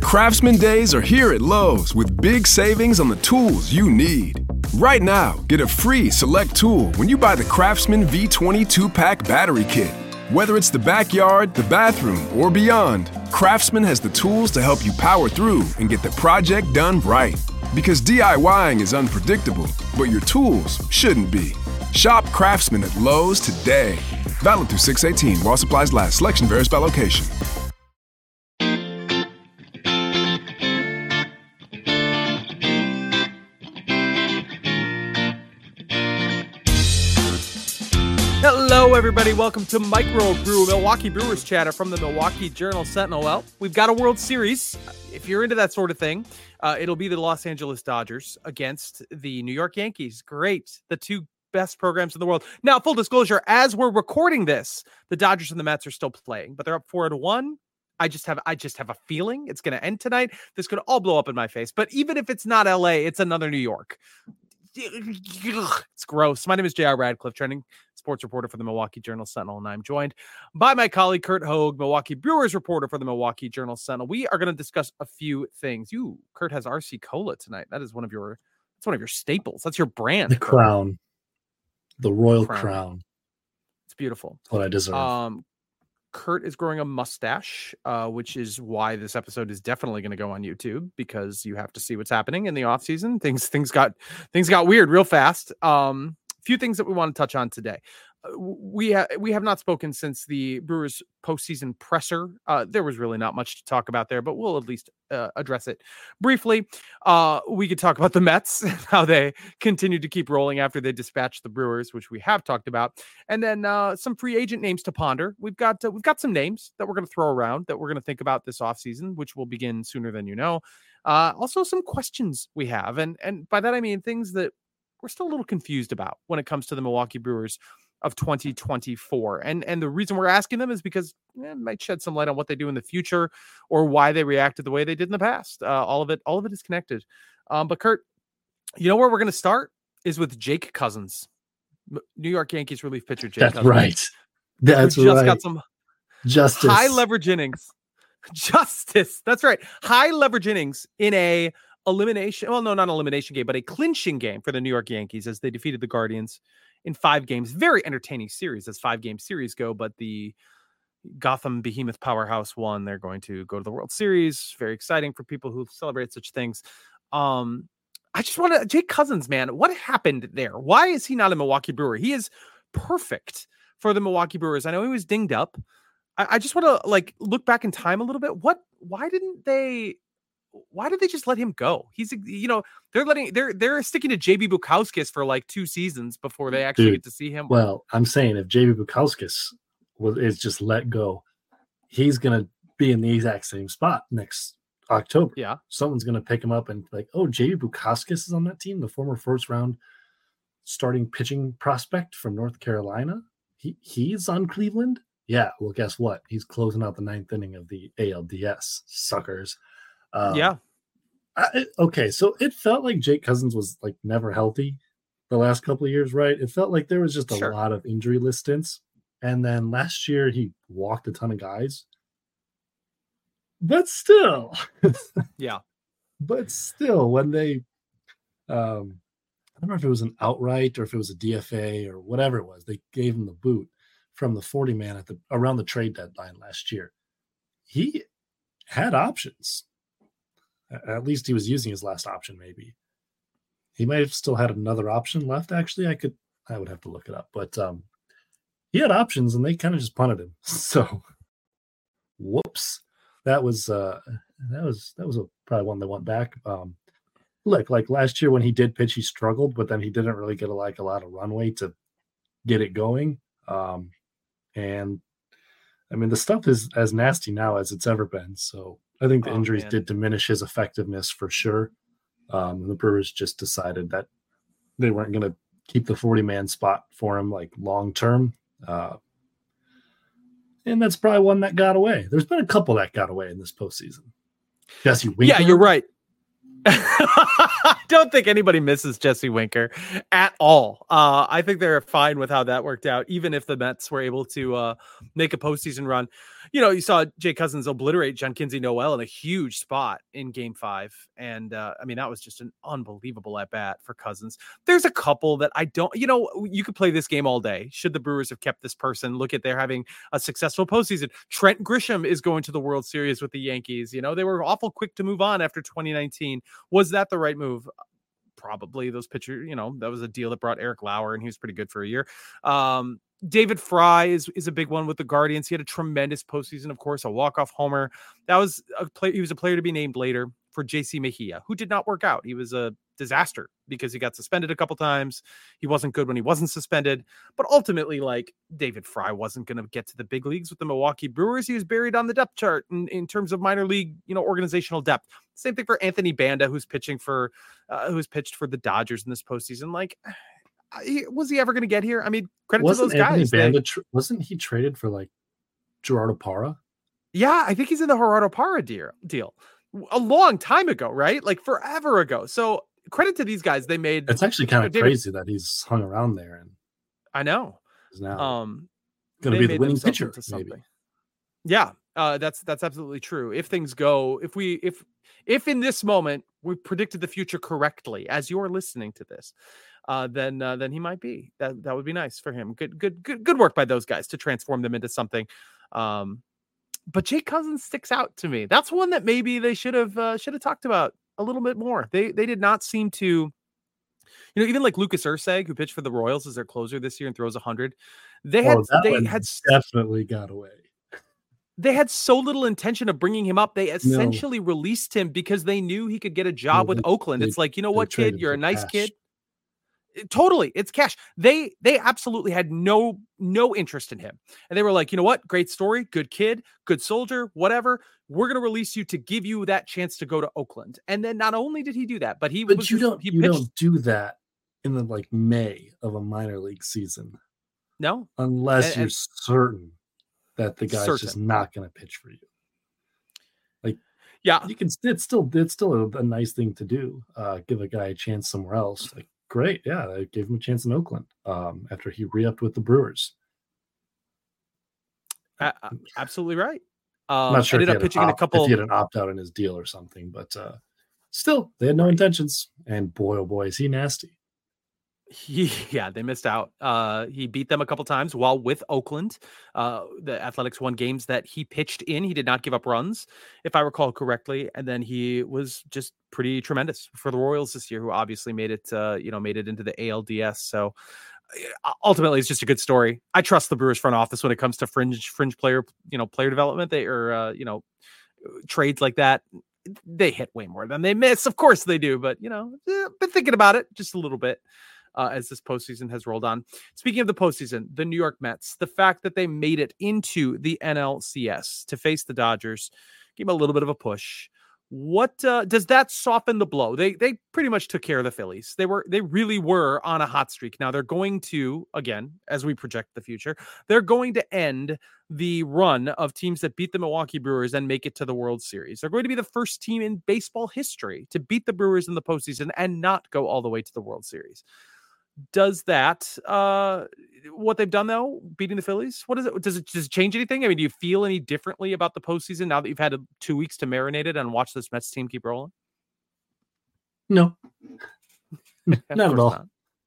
Craftsman Days are here at Lowe's with big savings on the tools you need. Right now, get a free select tool when you buy the Craftsman V20 2-pack battery kit. Whether it's the backyard, the bathroom, or beyond, Craftsman has the tools to help you power through and get the project done right. Because DIYing is unpredictable, but your tools shouldn't be. Shop Craftsman at Lowe's today. Valid through 6/18 while supplies last. Selection varies by location. Hello, everybody. Welcome to Micro Brew, Milwaukee Brewers chatter from the Milwaukee Journal-Sentinel. Well, we've got a World Series. If you're into that sort of thing, it'll be the Los Angeles Dodgers against the New York Yankees. Great. The two best programs in the world. Now, full disclosure, as we're recording this, the Dodgers and the Mets are still playing, but they're up 4-1. I just have a feeling it's going to end tonight. This could all blow up in my face. But even if it's not LA, it's another New York. It's gross. My name is J.R. Radcliffe, trending sports reporter for the Milwaukee Journal-Sentinel, and I'm joined by my colleague Kurt Hogue, Milwaukee Brewers reporter for the Milwaukee Journal-Sentinel. We are going to discuss a few things. Kurt has RC Cola tonight. That's one of your staples. That's your brand. The crown. The royal crown. It's beautiful. That's what I deserve. Kurt is growing a mustache, which is why this episode is definitely going to go on YouTube, because you have to see what's happening in the off season. Things got weird real fast. Few things that we want to touch on today. We have not spoken since the Brewers postseason presser. There was really not much to talk about there, but we'll at least address it briefly. We could talk about the Mets, how they continue to keep rolling after they dispatched the Brewers, which we have talked about, and then some free agent names to ponder. We've got some names that we're going to throw around that we're going to think about this offseason, which will begin sooner than you know. Also, some questions we have, and by that I mean things that we're still a little confused about when it comes to the Milwaukee Brewers of 2024. And the reason we're asking them is because it might shed some light on what they do in the future or why they reacted the way they did in the past. All of it is connected. But Kurt, you know where we're going to start is with Jake Cousins, New York Yankees relief pitcher. Jake Cousins. Right. That's just right. Got some Justice. High leverage innings. Justice. That's right. High leverage innings in a elimination. Well, no, not an elimination game, but a clinching game for the New York Yankees as they defeated the Guardians in 5 games. Very entertaining series as 5-game series go, but the Gotham Behemoth powerhouse won. They're going to go to the World Series. Very exciting for people who celebrate such things. I just want to, Jake Cousins, man, what happened there? Why is he not a Milwaukee Brewer? He is perfect for the Milwaukee Brewers. I know he was dinged up. I just want to look back in time a little bit. Why did they just let him go? He's, they're sticking to JB Bukauskas for 2 seasons before they actually get to see him. Well, I'm saying if JB Bukauskas is just let go, he's going to be in the exact same spot next October. Yeah. Someone's going to pick him up and JB Bukauskas is on that team, the former first round starting pitching prospect from North Carolina. He's on Cleveland. Yeah. Well, guess what? He's closing out the 9th inning of the ALDS, suckers. Yeah. Okay, so it felt like Jake Cousins was never healthy the last couple of years, right? It felt like there was just a lot of injury list stints. And then last year he walked a ton of guys. But still. Yeah. But still, when they I don't know if it was an outright or if it was a DFA or whatever it was, they gave him the boot from the 40-man around the trade deadline last year. He had options. At least he was using his last option, maybe. He might have still had another option left, actually. I would have to look it up. But he had options, and they kind of just punted him. So, whoops. That was probably one that went back. Look, last year when he did pitch, he struggled, but then he didn't really get a lot of runway to get it going. And, I mean, the stuff is as nasty now as it's ever been, so I think the injuries did diminish his effectiveness for sure. The Brewers just decided that they weren't going to keep the 40-man spot for him long term. And that's probably one that got away. There's been a couple that got away in this postseason. Jesse Winker. Yeah, you're right. I don't think anybody misses Jesse Winker at all. I think they're fine with how that worked out, even if the Mets were able to make a postseason run. you saw Jake Cousins obliterate John Kinsey Noel in a huge spot in Game 5, and I mean that was just an unbelievable at bat for Cousins. There's a couple that I don't. You could play this game all day. Should the Brewers have kept this person? Look at they're having a successful postseason. Trent Grisham is going to the World Series with the Yankees. They were awful quick to move on after 2019. Was that the right move? Probably. Those pitchers, that was a deal that brought Eric Lauer, and he was pretty good for a year. David Fry is a big one with the Guardians. He had a tremendous postseason, of course, a walk-off homer. That was he was a player to be named later for JC Mejia, who did not work out. He was a disaster because he got suspended a couple times. He wasn't good when he wasn't suspended, but ultimately, David Fry wasn't going to get to the big leagues with the Milwaukee Brewers. He was buried on the depth chart in terms of minor league, organizational depth. Same thing for Anthony Banda, who's pitched for the Dodgers in this postseason. Was he ever going to get here? I mean, credit to those Anthony guys. Banda, wasn't he traded for Gerardo Parra? Yeah, I think he's in the Gerardo Parra deal a long time ago, right? Forever ago. So credit to these guys. They made. It's actually kind of crazy that he's hung around there, and I know. Is now going to be the winning pitcher, maybe. Yeah, that's absolutely true. If things go, if in this moment we predicted the future correctly, as you're listening to this, then he might be. That would be nice for him. Good work by those guys to transform them into something. But Jake Cousins sticks out to me. That's one that maybe they should have talked about a little bit more. They did not seem to. Even Lucas Erceg, who pitched for the Royals as their closer this year and throws 100, they had definitely got away. They had so little intention of bringing him up. They essentially released him because they knew he could get a job with Oakland. It's what, kid? You're a nice kid. Totally. It's cash. They absolutely had no interest in him. And they were like, you know what? Great story. Good kid, good soldier, whatever. We're going to release you to give you that chance to go to Oakland. And then not only did he do that, but you don't do that in the May of a minor league season. No. Unless you're certain that the guy's just not going to pitch for you. Yeah, you can. It's still a nice thing to do. Give a guy a chance somewhere else. Great, yeah, they gave him a chance in Oakland after he re-upped with the Brewers. Absolutely right. I'm not sure ended up pitching in a couple. If he had an opt-out in his deal or something, but still, they had no intentions. And boy, oh boy, is he nasty. They missed out. He beat them a couple times while with Oakland. The Athletics won games that he pitched in. He did not give up runs, if I recall correctly. And then he was just pretty tremendous for the Royals this year, who obviously made it into the ALDS. So ultimately, it's just a good story. I trust the Brewers front office when it comes to fringe player development. Trades like that. They hit way more than they miss. Of course they do, but been thinking about it just a little bit. As this postseason has rolled on. Speaking of the postseason, the New York Mets, the fact that they made it into the NLCS to face the Dodgers gave them a little bit of a push. What does that soften the blow? They pretty much took care of the Phillies. They really were on a hot streak. Now they're going to, again, as we project the future, they're going to end the run of teams that beat the Milwaukee Brewers and make it to the World Series. They're going to be the first team in baseball history to beat the Brewers in the postseason and not go all the way to the World Series. Does that what they've done though, beating the Phillies? What is it? Does it change anything? I mean, do you feel any differently about the postseason now that you've had 2 weeks to marinate it and watch this Mets team keep rolling? No, not at all.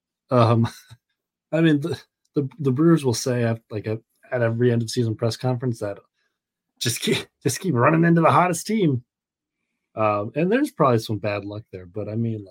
I mean, the Brewers will say at every end of season press conference that just keep running into the hottest team, and there's probably some bad luck there. But I mean,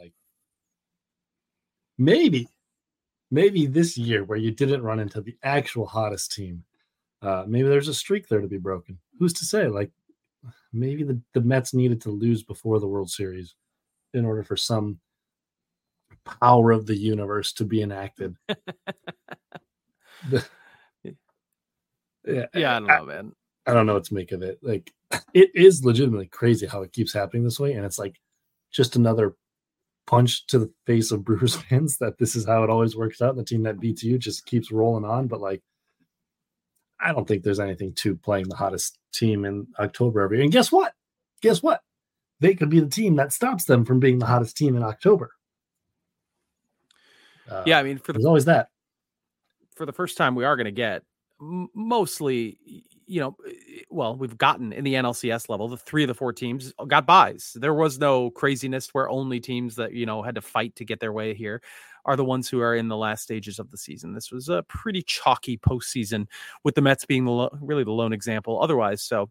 maybe this year where you didn't run into the actual hottest team, maybe there's a streak there to be broken. Who's to say? Maybe the Mets needed to lose before the World Series in order for some power of the universe to be enacted. I don't know, man. I don't know what to make of it. It is legitimately crazy how it keeps happening this way, and it's just another punch to the face of Brewers fans that this is how it always works out. The team that beats you just keeps rolling on. But I don't think there's anything to playing the hottest team in October every year. And guess what? They could be the team that stops them from being the hottest team in October. I mean, there's always that. For the first time, we are going to get mostly, well, we've gotten in the NLCS level, the 3 of the 4 teams got buys. There was no craziness where only teams that, had to fight to get their way here are the ones who are in the last stages of the season. This was a pretty chalky postseason, with the Mets being really the lone example otherwise. So,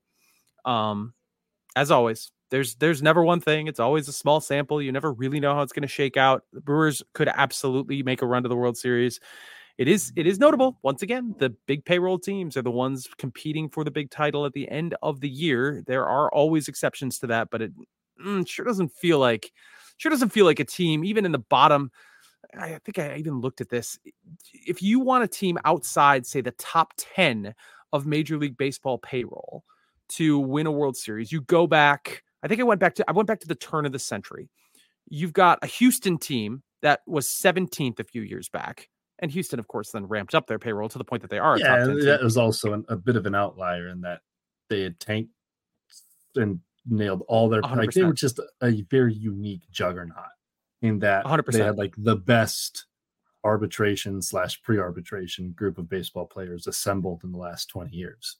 as always, there's never one thing. It's always a small sample. You never really know how it's going to shake out. The Brewers could absolutely make a run to the World Series. It is notable. Once again, the big payroll teams are the ones competing for the big title at the end of the year. There are always exceptions to that, but it sure doesn't feel like a team, even in the bottom. I think I even looked at this. If you want a team outside, say, the top 10 of Major League Baseball payroll to win a World Series, you go back. I think I went back to the turn of the century. You've got a Houston team that was 17th a few years back. And Houston, of course, then ramped up their payroll to the point that they are a top 10 team. That was also a bit of an outlier in that they had tanked and nailed all their... Like, they were just a very unique juggernaut in that 100%. They had like the best arbitration / pre-arbitration group of baseball players assembled in the last 20 years.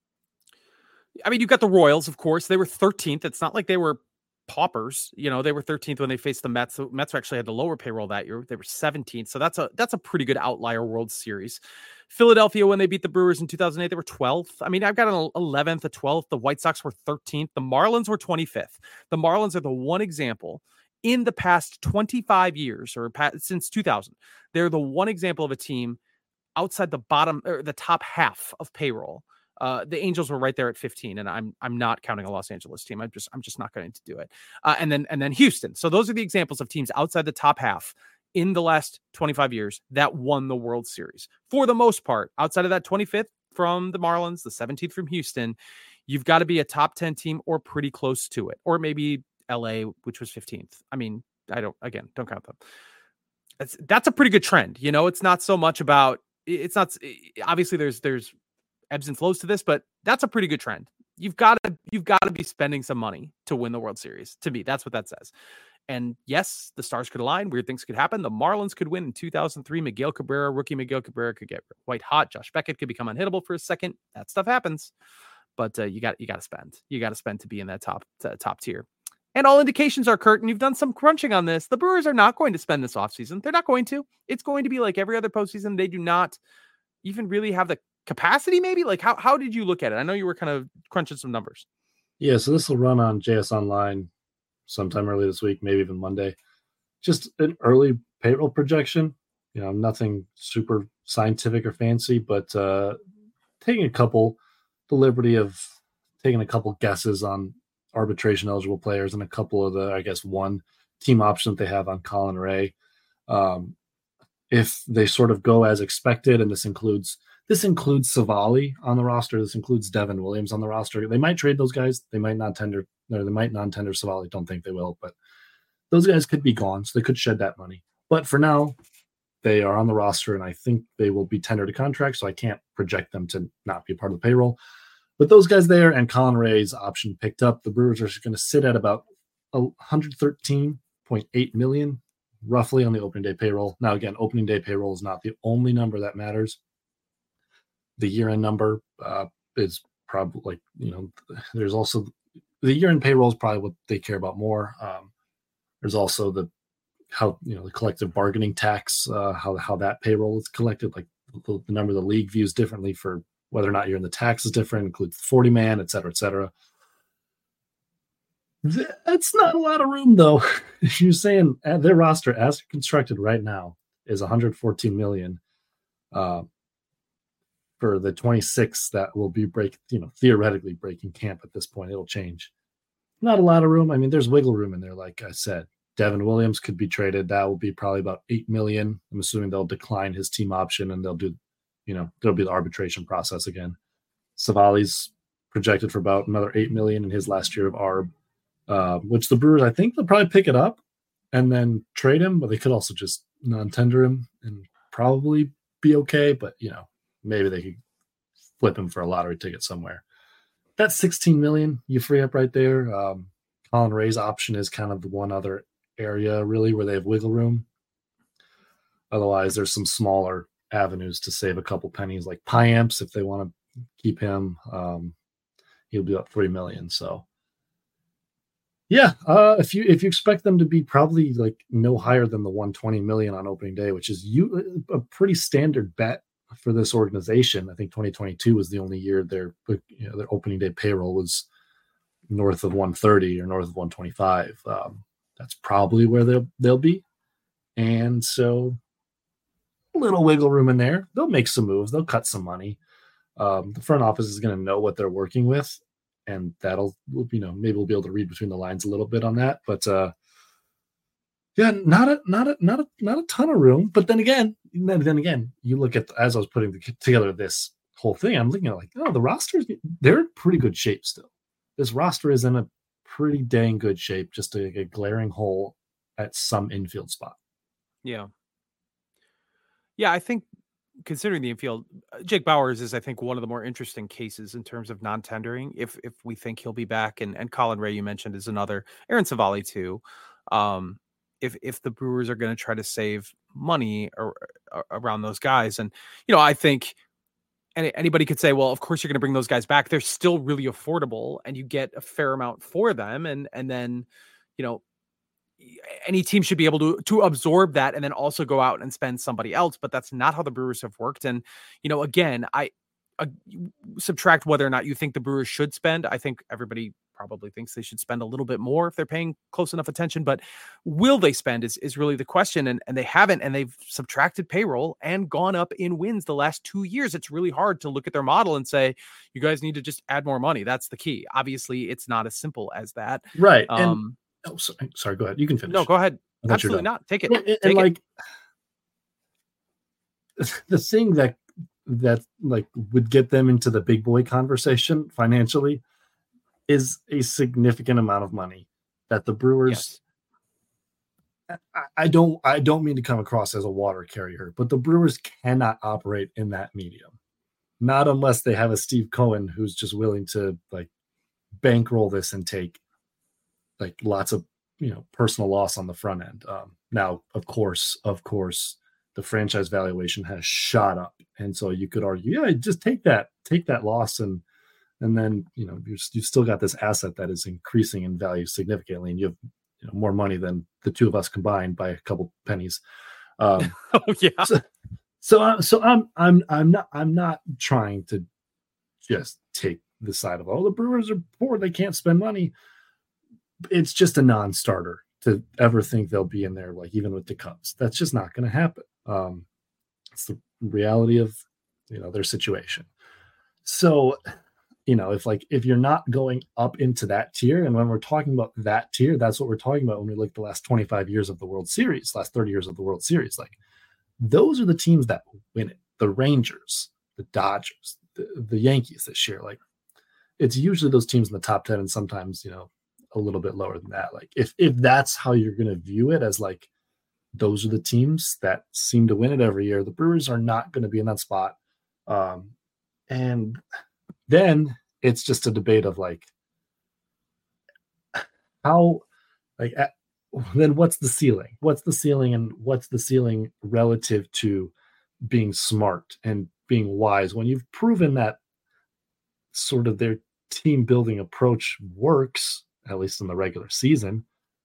I mean, you've got the Royals, of course. They were 13th. It's not like they were paupers. They were 13th when they faced the Mets. The Mets actually had the lower payroll that year. They were 17th. So that's a pretty good outlier World Series. Philadelphia, when they beat the Brewers in 2008, they were 12th. I mean, I've got an 11th, a 12th. The White Sox were 13th. The Marlins were 25th. The Marlins are the one example in the past 25 years, or since 2000. They're the one example of a team outside the bottom or the top half of payroll. The Angels were right there at 15, and I'm not counting a Los Angeles team. I'm just not going to do it. And then Houston. So those are the examples of teams outside the top half in the last 25 years that won the World Series. For the most part, outside of that 25th from the Marlins, the 17th from Houston, you've got to be a top 10 team or pretty close to it, or maybe LA, which was 15th. I mean, don't count them. That's a pretty good trend. It's not so much about. It's not obviously there's ebbs and flows to this, but that's a pretty good trend. You've got to be spending some money to win the World Series. To me, that's what that says. And yes, the stars could align. Weird things could happen. The Marlins could win in 2003. Rookie Miguel Cabrera could get white hot. Josh Beckett could become unhittable for a second. That stuff happens. But you got to spend. You got to spend to be in that top tier. And all indications are, Kurt, and you've done some crunching on this. The Brewers are not going to spend this offseason. They're not going to. It's going to be like every other postseason. They do not even really have the capacity, maybe? Like, how did you look at it? I know you were kind of crunching some numbers. Yeah, so this will run on JS Online sometime early this week, maybe even Monday. Just an early payroll projection. Nothing super scientific or fancy, but taking the liberty of taking a couple guesses on arbitration eligible players and a couple of the, I guess, one team option that they have on Colin Ray. If they sort of go as expected, and this includes Savali on the roster. This includes Devin Williams on the roster. They might trade those guys. They might not tender, or they might non-tender Savali. Don't think they will, but those guys could be gone, so they could shed that money. But for now, they are on the roster, and I think they will be tendered a contract, so I can't project them to not be a part of the payroll. With those guys there and Colin Ray's option picked up, the Brewers are going to sit at about $113.8 million, roughly, on the opening day payroll. Now, again, opening day payroll is not the only number that matters. The year-end number is probably, there's also the year-end payroll is probably what they care about more. There's also the collective bargaining tax, how that payroll is collected, like the number the league views differently for whether or not you're in the tax is different, includes the 40-man, et cetera, et cetera. That's not a lot of room, though. If you're saying their roster as constructed right now is $114 million. For the 26 that will be theoretically breaking camp at this point, it'll change. Not a lot of room. I mean, there's wiggle room in there. Like I said, Devin Williams could be traded. That will be probably about $8 million. I'm assuming they'll decline his team option and they'll do, there'll be the arbitration process again. Savali's projected for about another $8 million in his last year of ARB, which the Brewers, I think they'll probably pick it up and then trade him, but they could also just non-tender him and probably be okay. But, maybe they could flip him for a lottery ticket somewhere. That's $16 million you free up right there. Colin Ray's option is kind of the one other area really where they have wiggle room. Otherwise, there's some smaller avenues to save a couple pennies, like Piamps if they want to keep him. He'll be up $3 million. So yeah, if you expect them to be probably like no higher than the 120 million on opening day, which is a pretty standard bet for this organization. I think 2022 was the only year their opening day payroll was north of 130 or north of 125. That's probably where they'll be, and so a little wiggle room in there. They'll make some moves. They'll cut some money. The front office is going to know what they're working with, and that'll, maybe we'll be able to read between the lines a little bit on that. But yeah, not a ton of room. But then again, you look at, as I was putting together this whole thing, I'm looking at like, the rosters, they're in pretty good shape still. This roster is in a pretty dang good shape, just a glaring hole at some infield spot. Yeah. Yeah, I think considering the infield, Jake Bauers is, I think, one of the more interesting cases in terms of non-tendering. If we think he'll be back, and Colin Ray, you mentioned, is another. Aaron Savali too. If the Brewers are going to try to save money around those guys, and I think anybody could say, well, of course you're going to bring those guys back. They're still really affordable, and you get a fair amount for them, and then any team should be able to absorb that and then also go out and spend somebody else. But that's not how the Brewers have worked. And, again, I subtract whether or not you think the Brewers should spend. I think everybody probably thinks they should spend a little bit more if they're paying close enough attention, but will they spend is really the question. And they haven't, and they've subtracted payroll and gone up in wins the last 2 years. It's really hard to look at their model and say, you guys need to just add more money. That's the key. Obviously it's not as simple as that. Right. Sorry, go ahead. You can finish. No, go ahead. Absolutely not. Take it. The thing that like would get them into the big boy conversation financially is a significant amount of money that the Brewers. Yes. I don't mean to come across as a water carrier, but the Brewers cannot operate in that medium. Not unless they have a Steve Cohen who's just willing to like bankroll this and take like lots of personal loss on the front end. Now, of course, the franchise valuation has shot up, and so you could argue, just take that loss, and then you've still got this asset that is increasing in value significantly, and you have more money than the two of us combined by a couple pennies. Oh yeah. So I'm not trying to just take the side of the Brewers are poor, they can't spend money. It's just a non-starter to ever think they'll be in there, like even with the Cubs. That's just not going to happen. It's the reality of their situation. So if you're not going up into that tier, and when we're talking about that tier, that's what we're talking about when we look at the last 25 years of the World Series, last 30 years of the World Series. Like those are the teams that win it. The Rangers, the Dodgers, the Yankees this year. Like it's usually those teams in the top 10, and sometimes a little bit lower than that. Like if that's how you're going to view it, as like those are the teams that seem to win it every year, the Brewers are not going to be in that spot. And then it's just a debate of like how, like, then what's the ceiling? What's the ceiling, and what's the ceiling relative to being smart and being wise when you've proven that sort of their team building approach works, at least in the regular season.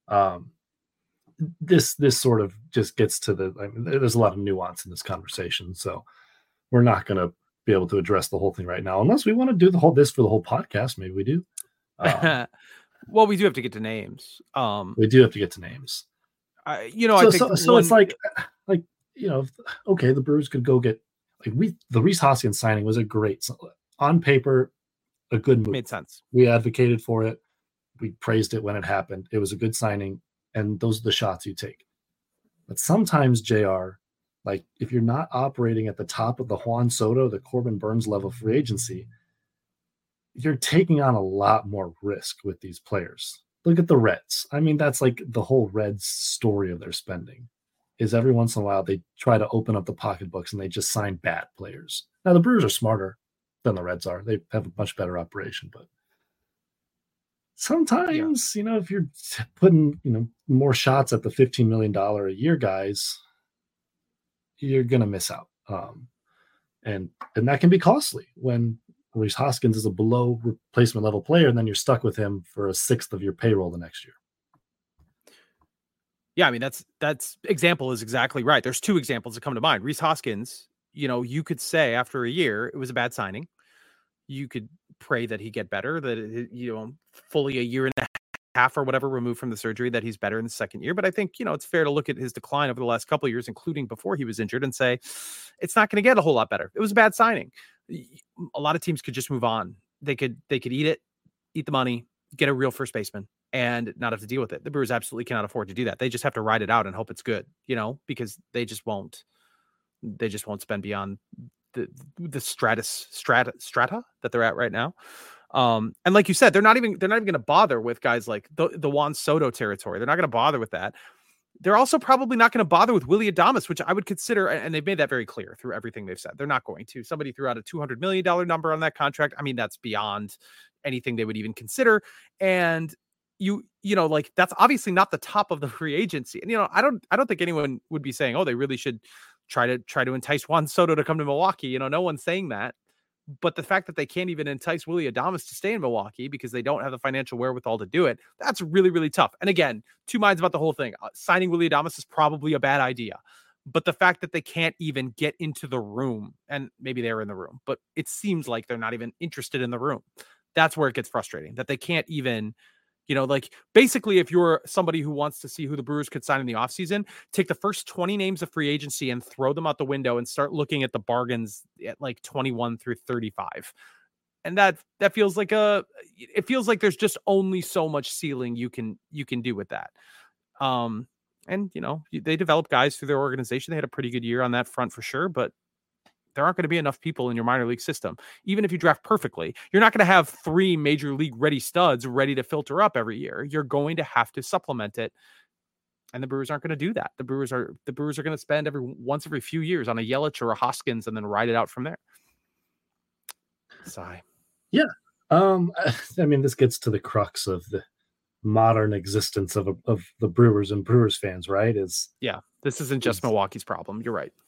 This sort of just gets to there's a lot of nuance in this conversation. So we're not going to be able to address the whole thing right now, unless we want to do this for the whole podcast. Maybe we do. Well, we do have to get to names. We do have to get to names. I think it's like, okay, the Brewers could go get the Rhys Hoskins signing was a great, on paper, a good move. Made sense. We advocated for it. We praised it when it happened. It was a good signing, and those are the shots you take. But sometimes, JR, like if you're not operating at the top of the Juan Soto, the Corbin Burns level free agency, you're taking on a lot more risk with these players. Look at the Reds. I mean, that's like the whole Reds story of their spending, is every once in a while they try to open up the pocketbooks and they just sign bad players. Now, the Brewers are smarter than the Reds are. They have a much better operation, but sometimes, if you're putting, more shots at the $15 million a year guys, you're going to miss out. And that can be costly when Rhys Hoskins is a below replacement level player, and then you're stuck with him for a sixth of your payroll the next year. Yeah, I mean, that's example is exactly right. There's two examples that come to mind. Rhys Hoskins, you could say after a year it was a bad signing. You could pray that he get better, that fully a year and a half or whatever removed from the surgery, that he's better in the second year. But I think it's fair to look at his decline over the last couple of years, including before he was injured, and say it's not going to get a whole lot better. It was a bad signing. A lot of teams could just move on. They could eat the money, get a real first baseman, and not have to deal with it. The Brewers absolutely cannot afford to do that. They just have to ride it out and hope it's good, because they just won't spend beyond the strata that they're at right now. And like you said, they're not even going to bother with guys like the Juan Soto territory. They're not going to bother with that. They're also probably not going to bother with Willy Adames, which I would consider, and they've made that very clear through everything they've said. They're not going to. Somebody threw out a $200 million number on that contract. I mean, that's beyond anything they would even consider. And like that's obviously not the top of the free agency. And I don't think anyone would be saying, oh, they really should try to entice Juan Soto to come to Milwaukee. No one's saying that. But the fact that they can't even entice Willy Adames to stay in Milwaukee because they don't have the financial wherewithal to do it, that's really, really tough. And again, two minds about the whole thing. Signing Willy Adames is probably a bad idea. But the fact that they can't even get into the room, and maybe they're in the room, but it seems like they're not even interested in the room. That's where it gets frustrating, that they can't even, like basically if you're somebody who wants to see who the Brewers could sign in the offseason, take the first 20 names of free agency and throw them out the window and start looking at the bargains at like 21 through 35. And that feels like it feels like there's just only so much ceiling you can do with that. And they developed guys through their organization. They had a pretty good year on that front for sure, but there aren't going to be enough people in your minor league system. Even if you draft perfectly, you're not going to have 3 major league ready studs ready to filter up every year. You're going to have to supplement it. And the Brewers aren't going to do that. The Brewers are going to spend once every few years on a Yelich or a Hoskins and then ride it out from there. Sigh. Yeah. I mean, this gets to the crux of the modern existence of the Brewers and Brewers fans, right? This isn't just Milwaukee's problem. You're right.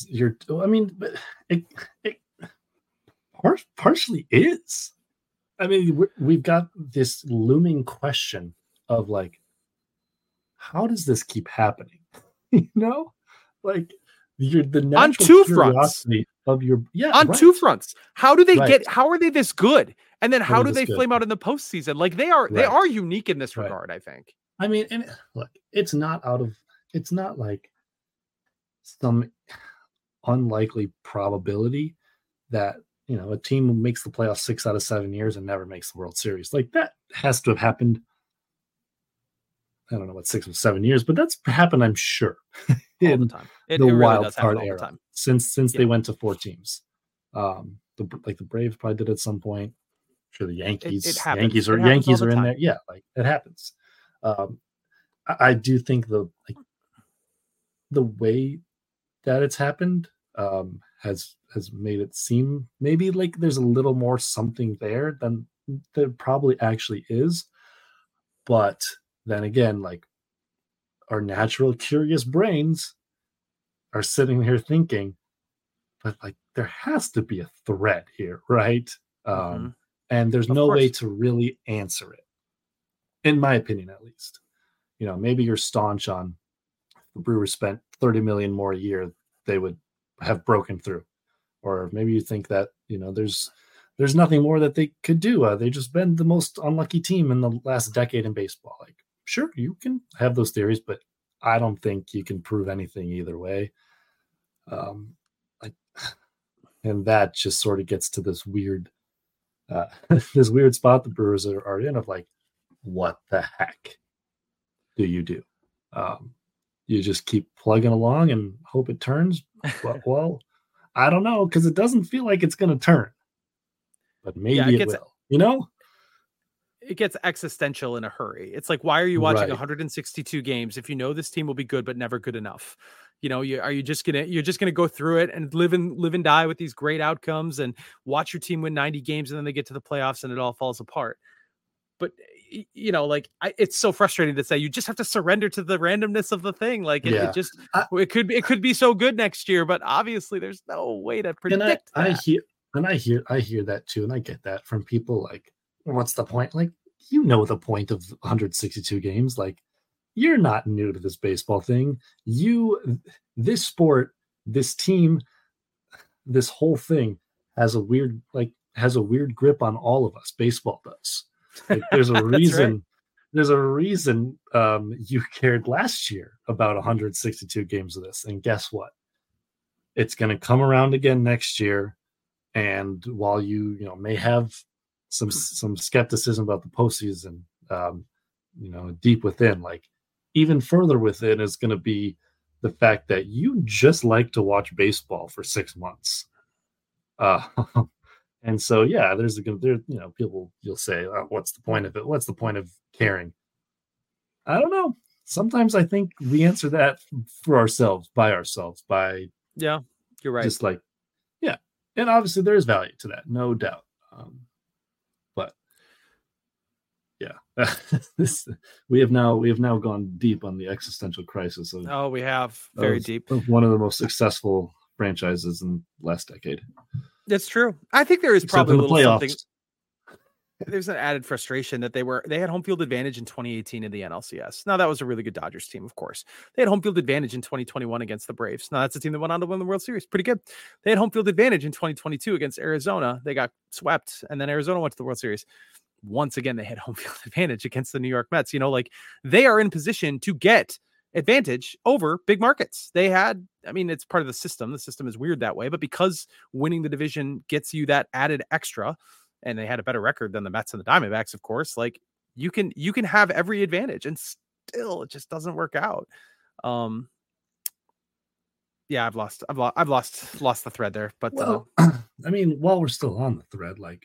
It partially is. I mean, we've got this looming question of like, how does this keep happening? Like you're the natural on two fronts of your two fronts. How do they how are they this good? And then how do they flame out in the postseason? Like they are unique in this regard, I think. I mean, and look, it's not like some unlikely probability that a team makes the playoffs 6 out of 7 years and never makes the World Series. Like that has to have happened. I don't know what 6 or 7 years, but that's happened, I'm sure, all the time. The wild card era since they went to 4 teams. The Braves probably did at some point. I'm sure the Yankees, Yankees are in there. Yeah, like it happens. I do think the way that it's happened has made it seem maybe like there's a little more something there than there probably actually is. But then again, like our natural curious brains are sitting here thinking, but like there has to be a thread here, right? And there's no way to really answer it, in my opinion, at least. Maybe you're staunch on the Brewers spent $30 million more a year, they would have broken through. Or maybe you think that, there's nothing more that they could do. They just been the most unlucky team in the last decade in baseball. Like, sure, you can have those theories, but I don't think you can prove anything either way. And that just sort of gets to this weird spot the Brewers are in of like, what the heck do you do? You just keep plugging along and hope it turns. Well, I don't know, because it doesn't feel like it's going to turn, but maybe it will. It gets existential in a hurry. It's like, why are you watching 162 games if you know this team will be good but never good enough? Are you just gonna go through it and live and die with these great outcomes and watch your team win 90 games and then they get to the playoffs and it all falls apart? But it's so frustrating to say you just have to surrender to the randomness of the thing. Like it could be so good next year, but obviously there's no way to predict that. And I hear that too, and I get that from people like, what's the point? Like, you know the point of 162 games. Like, you're not new to this baseball thing. This sport, this team, this whole thing has a weird grip on all of us. Baseball does. Like, there's a reason. Right. There's a reason you cared last year about 162 games of this, and guess what? It's going to come around again next year. And while you may have some skepticism about the postseason, deep within, like even further within is going to be the fact that you just like to watch baseball for 6 months. And so, yeah, people you'll say, oh, what's the point of it? What's the point of caring? I don't know. Sometimes I think we answer that for ourselves, by yeah, you're right. Just like, yeah. And obviously there is value to that, no doubt. But yeah, we have now gone deep on the existential crisis of, we have very deep of one of the most successful franchises in the last decade. That's true. I think there is probably a little something. There's an added frustration that they had home field advantage in 2018 in the NLCS. Now that was a really good Dodgers team, of course. They had home field advantage in 2021 against the Braves. Now that's a team that went on to win the World Series. Pretty good. They had home field advantage in 2022 against Arizona. They got swept, and then Arizona went to the World Series. Once again, they had home field advantage against the New York Mets. They are in position to get advantage over big markets. It's part of the system. The system is weird that way, but because winning the division gets you that added extra, and they had a better record than the Mets and the Diamondbacks, of course, like you can have every advantage and still it just doesn't work out. Yeah, I've lost the thread there, but while we're still on the thread, like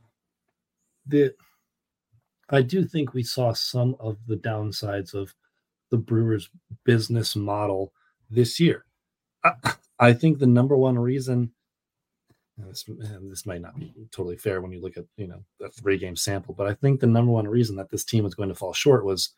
I do think we saw some of the downsides of the Brewers business model this year. I think the number one reason, this might not be totally fair when you look at a 3-game sample, but I think the number one reason that this team was going to fall short was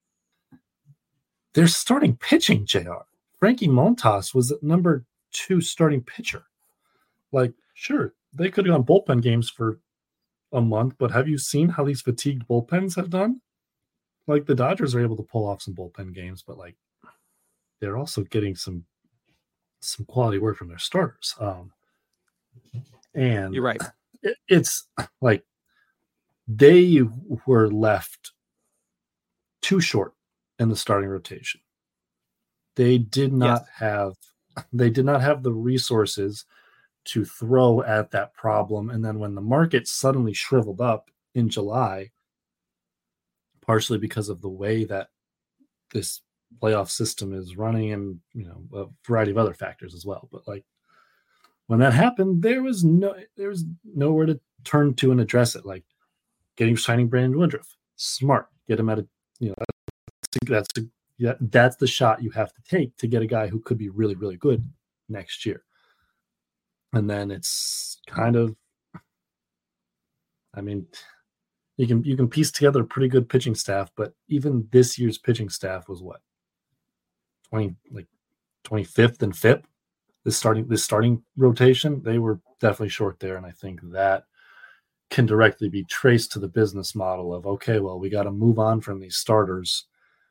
their starting pitching. JR, Frankie Montas was at number 2 starting pitcher. Like, sure, they could have gone bullpen games for a month, but have you seen how these fatigued bullpens have done? Like, the Dodgers are able to pull off some bullpen games, but like they're also getting some quality work from their starters. And you're right. It's like they were left too short in the starting rotation. They did not have the resources to throw at that problem. And then when the market suddenly shriveled up in July, partially because of the way that this playoff system is running and a variety of other factors as well, but like when that happened, there was nowhere to turn to and address it. Like signing Brandon Woodruff, smart, get him at that's the shot you have to take to get a guy who could be really, really good next year. And then it's kind of, you can piece together a pretty good pitching staff, but even this year's pitching staff was what, 25th and 5th. This starting rotation, they were definitely short there, and I think that can directly be traced to the business model of, okay, well, we got to move on from these starters,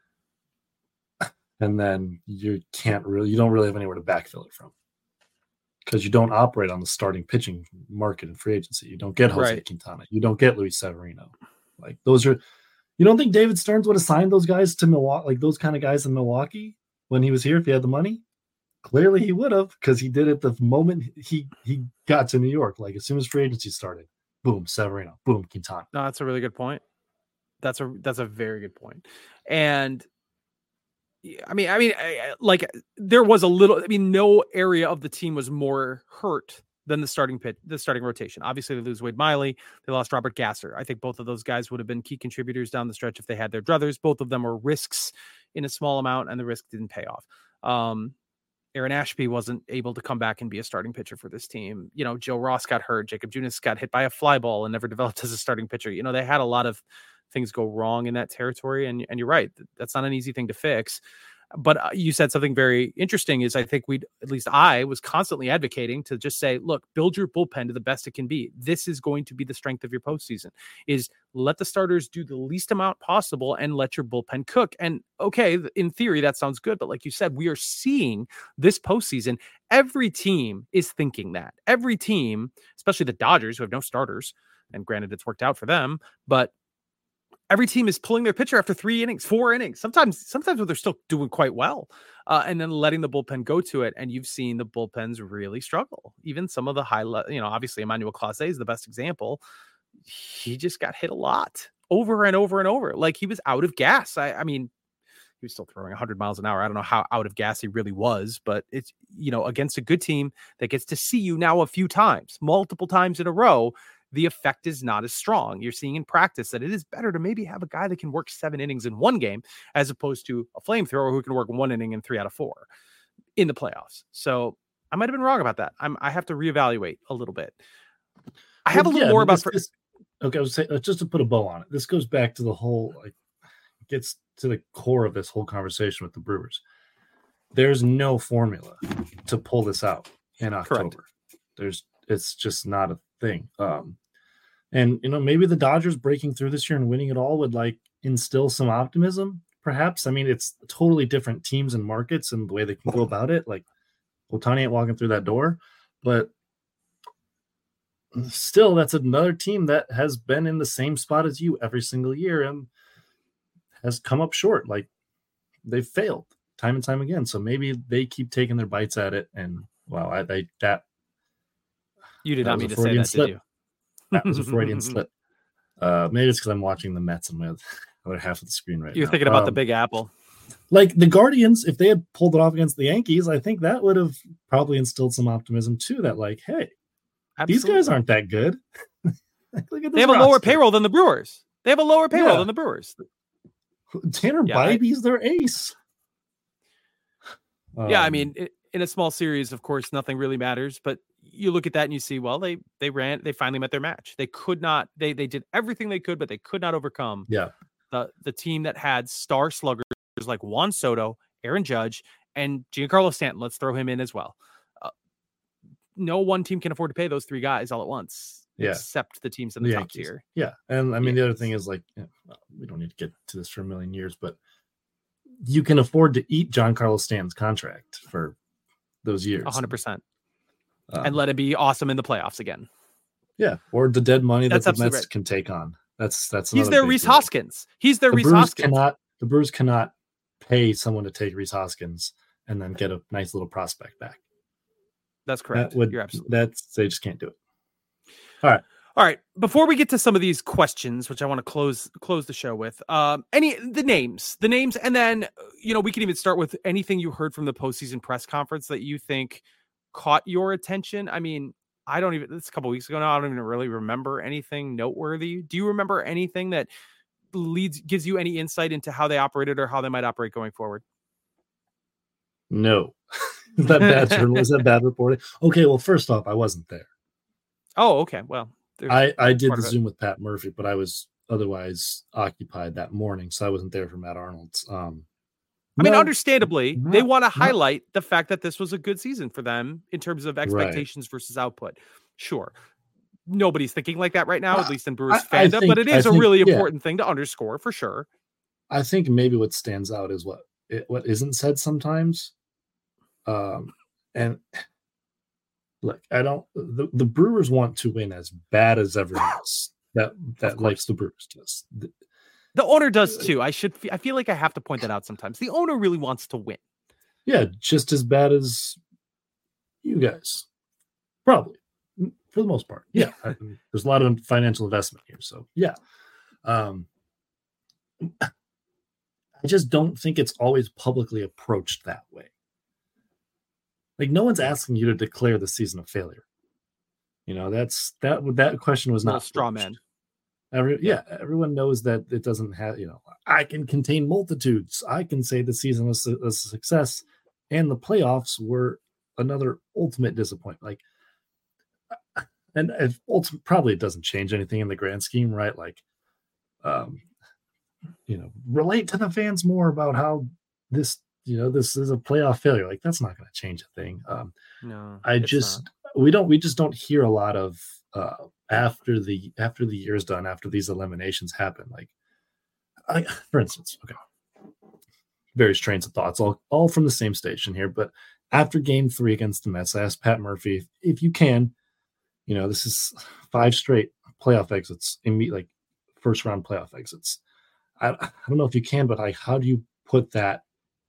and then you don't really have anywhere to backfill it from, because you don't operate on the starting pitching market in free agency. You don't get Jose Quintana, you don't get Luis Severino. Like, those are, you don't think David Stearns would have signed those guys to Milwaukee, like those kind of guys in Milwaukee when he was here if he had the money? Clearly he would have, because he did it the moment he got to New York. Like, as soon as free agency started, boom, Severino, boom, Quintana. No, that's a really good point. That's a very good point. And there was a little, no area of the team was more hurt than the starting rotation. Obviously they lose Wade Miley. They lost Robert Gasser. I think both of those guys would have been key contributors down the stretch if they had their druthers. Both of them were risks in a small amount, and the risk didn't pay off. Aaron Ashby wasn't able to come back and be a starting pitcher for this team. Joe Ross got hurt. Jacob Junis got hit by a fly ball and never developed as a starting pitcher. They had a lot of things go wrong in that territory. And you're right. That's not an easy thing to fix. But you said something very interesting is I think I was constantly advocating to just say, look, build your bullpen to the best it can be. This is going to be the strength of your postseason, is let the starters do the least amount possible and let your bullpen cook. And okay, in theory, that sounds good. But like you said, we are seeing this postseason. Every team is thinking that. Every team, especially the Dodgers, who have no starters, and granted it's worked out for them, but every team is pulling their pitcher after 3 innings, 4 innings, sometimes when they're still doing quite well, and then letting the bullpen go to it. And you've seen the bullpens really struggle. Even some of the obviously Emmanuel Clase is the best example. He just got hit a lot over and over and over. Like he was out of gas. I mean, he was still throwing 100 miles an hour. I don't know how out of gas he really was, but it's, against a good team that gets to see you now a few times, multiple times in a row, the effect is not as strong. You're seeing in practice that it is better to maybe have a guy that can work 7 innings in one game as opposed to a flamethrower who can work 1 inning in 3 out of 4 in the playoffs. So I might have been wrong about that. I have to reevaluate a little bit. I have a little more about this. Okay, I was saying, just to put a bow on it, this goes back to the whole, gets to the core of this whole conversation with the Brewers. There's no formula to pull this out in October. Correct. It's just not a thing. And maybe the Dodgers breaking through this year and winning it all would instill some optimism, perhaps. I mean, it's totally different teams and markets and the way they can go about it. Like Ohtani ain't walking through that door, but still, that's another team that has been in the same spot as you every single year and has come up short. Like they've failed time and time again. So maybe they keep taking their bites at it. And wow, you did not mean to say that, did you? That was a Freudian slip. Maybe it's because I'm watching the Mets on my other half of the screen right now. You're thinking about the Big Apple. Like the Guardians, if they had pulled it off against the Yankees, I think that would have probably instilled some optimism too. That hey, absolutely, these guys aren't that good. Look at they have a lower payroll than the Brewers. They have a lower payroll than the Brewers. Tanner Bybee's their ace. Yeah, I mean, in a small series, of course, nothing really matters. But you look at that and you see, well, they finally met their match. They could not. They did everything they could, but they could not overcome. The team that had star sluggers like Juan Soto, Aaron Judge, and Giancarlo Stanton. Let's throw him in as well. No one team can afford to pay those 3 guys all at once. Except the teams in the top Yankees. tier. Yeah. And I mean, the other thing is we don't need to get to this for a million years, but you can afford to eat Giancarlo Stanton's contract for those years. 100%. And let it be awesome in the playoffs again. Yeah. Or the dead money that the Mets can take on. That's he's their Rhys Hoskins. He's their Rhys Hoskins. The Brewers cannot pay someone to take Rhys Hoskins and then get a nice little prospect back. That's correct. You're absolutely. They just can't do it. All right. Before we get to some of these questions, which I want to close the show with, the names, and then we can even start with anything you heard from the postseason press conference that you think caught your attention. I mean, it's a couple weeks ago now. I don't even really remember anything noteworthy. Do you remember anything that gives you any insight into how they operated or how they might operate going forward? No. Is that bad journalism? Is that bad reporting? Okay, well, first off, I wasn't there. Oh, okay. Well, I did the Zoom with Pat Murphy, but I was otherwise occupied that morning, so I wasn't there for Matt Arnold's. I mean, understandably, they want to highlight the fact that this was a good season for them in terms of expectations versus output. Sure. Nobody's thinking like that right now, at least in Brewers fandom, but it is a really important thing to underscore for sure. I think maybe what stands out is what isn't said sometimes. And look, the Brewers want to win as bad as everyone else that likes the Brewers does. The owner does too. I feel like I have to point that out sometimes. The owner really wants to win. Yeah, just as bad as you guys. Probably. For the most part. Yeah. There's a lot of financial investment here. So yeah. I just don't think it's always publicly approached that way. Like no one's asking you to declare the season a failure. That question was not a straw man. Everyone knows that it doesn't have, I can contain multitudes. I can say the season was a success and the playoffs were another ultimate disappointment. And probably it doesn't change anything in the grand scheme, right? Relate to the fans more about how this, this is a playoff failure. Like, that's not going to change a thing. No, I just we just don't hear a lot of after the year's done, after these eliminations happen. Like, for instance, okay, various trains of thoughts, all from the same station here. But after Game 3 against the Mets, I asked Pat Murphy if you can, this is 5 straight playoff exits, like first round playoff exits. I don't know if you can, but how do you put that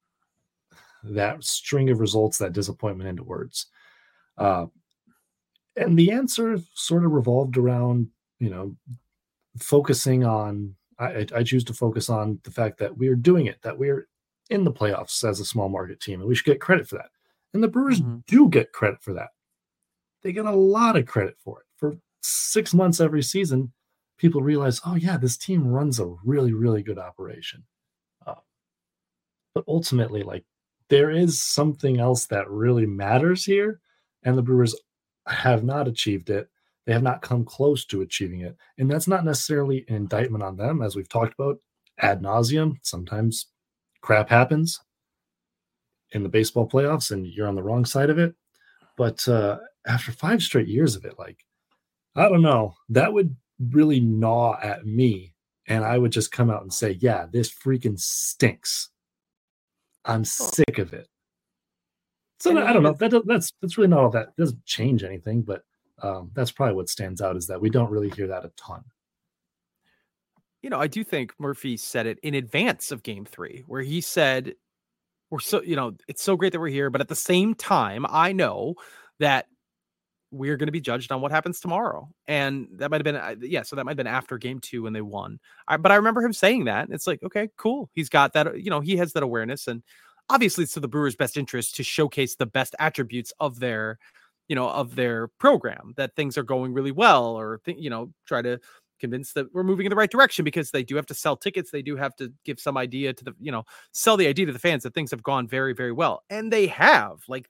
string of results, that disappointment, into words? And the answer sort of revolved around, focusing on. I choose to focus on the fact that we're doing it, that we're in the playoffs as a small market team, and we should get credit for that. And the Brewers do get credit for that. They get a lot of credit for it. For 6 months every season, people realize, oh yeah, this team runs a really, really good operation. But ultimately, like, there is something else that really matters here, and the Brewers have not achieved it. They have not come close to achieving it. And that's not necessarily an indictment on them, as we've talked about ad nauseum. Sometimes crap happens in the baseball playoffs and you're on the wrong side of it. But after 5 straight years of it, like, I don't know, that would really gnaw at me. And I would just come out and say, yeah, this freaking stinks. I'm sick of it. So I don't know. That's really not all that. It doesn't change anything, but that's probably what stands out, is that we don't really hear that a ton. I do think Murphy said it in advance of Game 3, where he said, we're so, it's so great that we're here, but at the same time, I know that we're going to be judged on what happens tomorrow. And that might have been, so that might have been after Game 2 when they won. But I remember him saying that. It's like, okay, cool. He's got that, he has that awareness. And obviously it's to the Brewers' best interest to showcase the best attributes of their program, that things are going really well, or, try to convince that we're moving in the right direction, because they do have to sell tickets. They do have to give some idea to the, sell the idea to the fans that things have gone very, very well. And they have, like,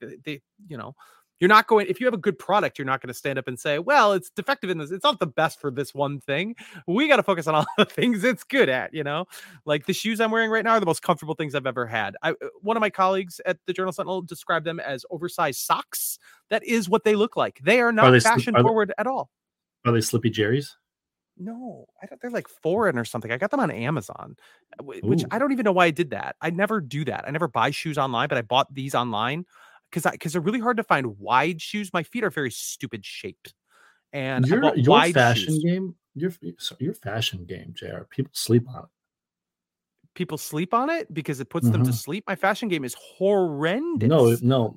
you're not going, if you have a good product, you're not going to stand up and say, well, it's defective in this. It's not the best for this one thing. We got to focus on all the things it's good at, like the shoes I'm wearing right now are the most comfortable things I've ever had. One of my colleagues at the Journal Sentinel described them as oversized socks. That is what they look like. They are not fashion forward at all. Are they Slippy Jerry's? No, I thought they're like foreign or something. I got them on Amazon, which I don't even know why I did that. I never do that. I never buy shoes online, but I bought these online because they're really hard to find wide shoes. My feet are very stupid shaped, and your wide fashion shoes. game, your fashion game, JR. People sleep on it. People sleep on it because it puts them to sleep. My fashion game is horrendous. No.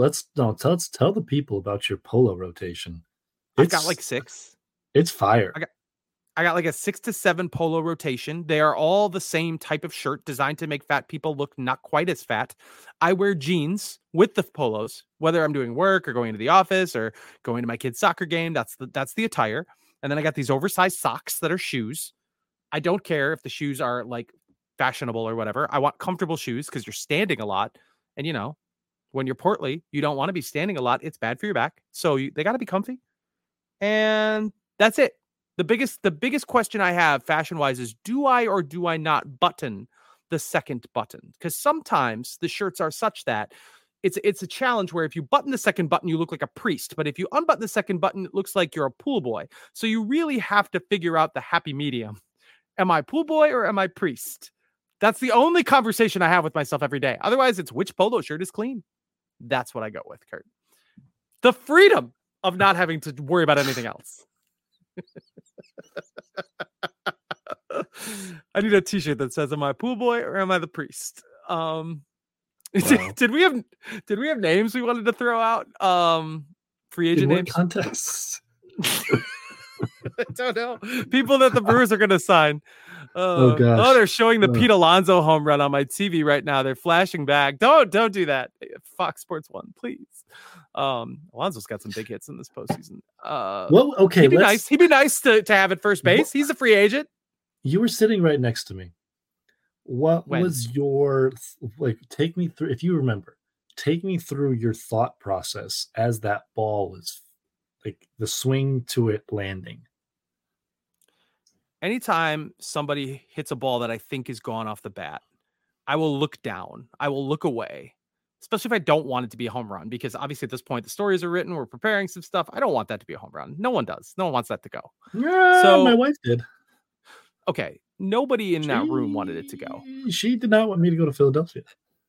Tell the people about your polo rotation. I've got like 6. It's fire. I got like a 6 to 7 polo rotation. They are all the same type of shirt, designed to make fat people look not quite as fat. I wear jeans with the polos, whether I'm doing work or going into the office or going to my kid's soccer game. That's the attire. And then I got these oversized socks that are shoes. I don't care if the shoes are like fashionable or whatever. I want comfortable shoes because you're standing a lot. And when you're portly, you don't want to be standing a lot. It's bad for your back. So they got to be comfy. And that's it. The biggest question I have fashion-wise is, do I or do I not button the second button? Because sometimes the shirts are such that it's a challenge where if you button the second button, you look like a priest. But if you unbutton the second button, it looks like you're a pool boy. So you really have to figure out the happy medium. Am I pool boy or am I priest? That's the only conversation I have with myself every day. Otherwise, it's which polo shirt is clean. That's what I go with, Kurt. The freedom of not having to worry about anything else. I need a t-shirt that says, am I pool boy or am I the priest? Wow. Did we have names we wanted to throw out? Free agent names? Contests? I don't know. People that the Brewers are going to sign. Oh gosh. Oh, they're showing the Pete Alonso home run on my TV right now. They're flashing back. Don't do that. Fox Sports 1, please. Alonso's got some big hits in this postseason. Well, okay. He'd be nice to have at first base. He's a free agent. You were sitting right next to me. What was your take me through, if you remember, take me through your thought process as that ball was like the swing to it landing. Anytime somebody hits a ball that I think is gone off the bat, I will look down. I will look away, especially if I don't want it to be a home run, because obviously at this point the stories are written. We're preparing some stuff. I don't want that to be a home run. No one does. No one wants that to go. Yeah, So my wife did. Okay, nobody in that room wanted it to go. She did not want me to go to Philadelphia.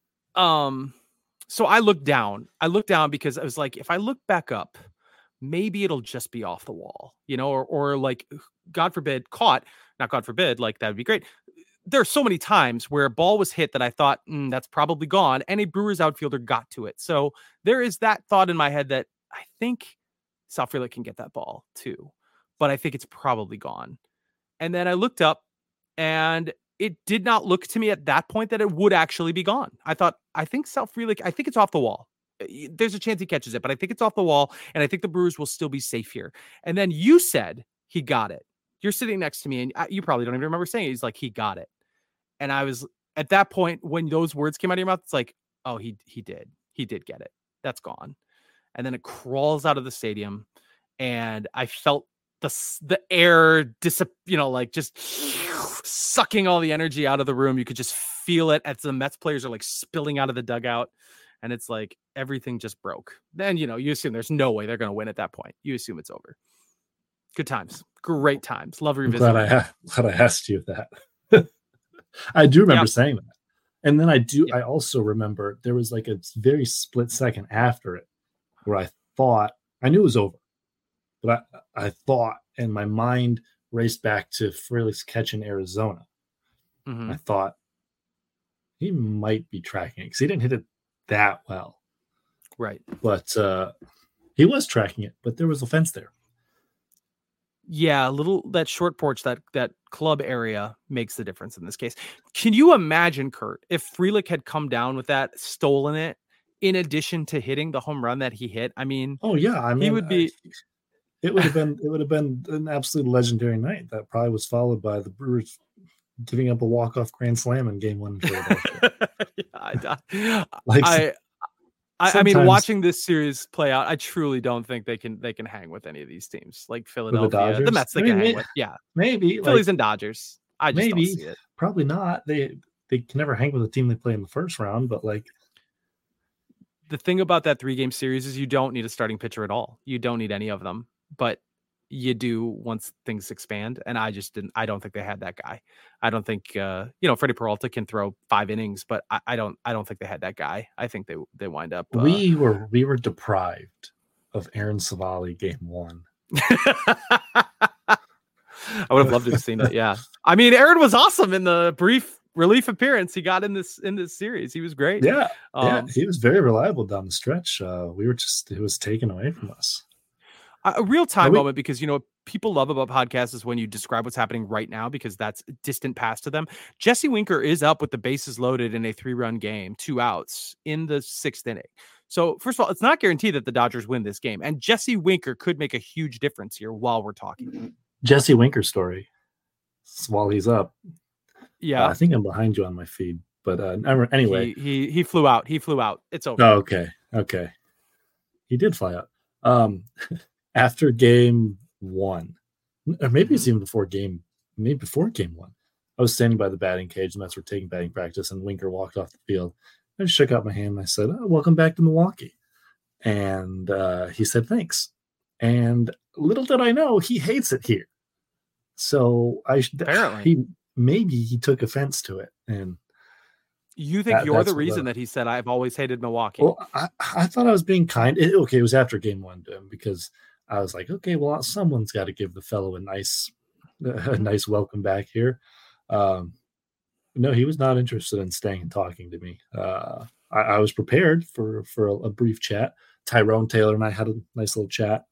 So I looked down. I looked down because I was like, if I look back up, maybe it'll just be off the wall, or like, God forbid, caught. Not God forbid, like that would be great. There are so many times where a ball was hit that I thought that's probably gone, and a Brewers outfielder got to it. So there is that thought in my head that I think Sal Frelick can get that ball too, but I think it's probably gone. And then I looked up, and it did not look to me at that point that it would actually be gone. I think Sal Frelick, I think it's off the wall. There's a chance he catches it, but I think it's off the wall, and I think the Brewers will still be safe here. And then you said he got it. You're sitting next to me, and you probably don't even remember saying it. He's like, he got it. And I was at that point when those words came out of your mouth, it's like, oh, he did get it. That's gone. And then it crawls out of the stadium, and I felt the air just sucking all the energy out of the room. You could just feel it as the Mets players are like spilling out of the dugout, and it's like everything just broke. Then you assume there's no way they're going to win at that point. You assume it's over. Good times, great times. Love revisiting. Glad I asked you that. I do remember saying that, and then I also remember there was like a very split second after it where I thought I knew it was over, but I thought, and my mind raced back to Frelick's catch in Arizona. Mm-hmm. I thought he might be tracking it because he didn't hit it that well, right? But he was tracking it, but there was a fence there. Yeah, that short porch, that club area makes the difference in this case. Can you imagine, Kurt, if Frelick had come down with that, stolen it, in addition to hitting the home run that he hit? I mean, oh yeah, I mean, he would be. It would have been an absolute legendary night. That probably was followed by the Brewers giving up a walk-off grand slam in Game 1 in Philadelphia. I mean, watching this series play out, I truly don't think they can hang with any of these teams like Philadelphia, the Mets. They can hang with, maybe Phillies and Dodgers. I just don't see it. Probably not. They can never hang with a team they play in the first round. But like, the thing about that 3-game series is you don't need a starting pitcher at all. You don't need any of them, but you do once things expand. And I don't think they had that guy. I don't think, Freddie Peralta can throw 5 innings, but I don't think they had that guy. I think they wind up. We were deprived of Aaron Savali Game 1. I would have loved to have seen it. Yeah. I mean, Aaron was awesome in the brief relief appearance he got in this series. He was great. Yeah. He was very reliable down the stretch. It was taken away from us. A real-time moment, because what people love about podcasts is when you describe what's happening right now, because that's distant past to them. Jesse Winker is up with the bases loaded in a 3-run game, 2 outs in the 6th inning. So first of all, it's not guaranteed that the Dodgers win this game, and Jesse Winker could make a huge difference here while we're talking. Jesse Winker story while he's up. Yeah, I think I'm behind you on my feed, but anyway, he flew out. It's over. Oh, okay. He did fly out. After Game 1, or maybe it's even before Game 1, I was standing by the batting cage, and the Mets were taking batting practice, and Winker walked off the field. I shook out my hand, and I said, welcome back to Milwaukee. And he said, thanks. And little did I know, he hates it here. So apparently he took offense to it. And you think you're the reason that he said, I've always hated Milwaukee? Well, I thought I was being kind. It was after Game 1 to him, because I was like, okay, well, someone's got to give the fellow a nice welcome back here. No, he was not interested in staying and talking to me. I was prepared for a brief chat. Tyrone Taylor and I had a nice little chat.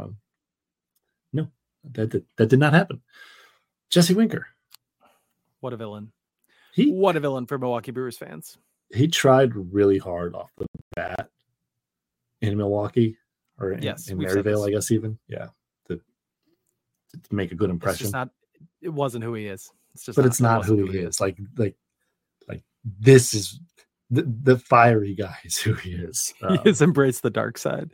No, that did not happen. Jesse Winker. What a villain. What a villain for Milwaukee Brewers fans. He tried really hard off the bat in Milwaukee, or in Maryvale, I guess, even. Yeah. To make a good impression. It wasn't who he is. It's not who he is. Like this is the fiery guy is who he is. He has embraced the dark side.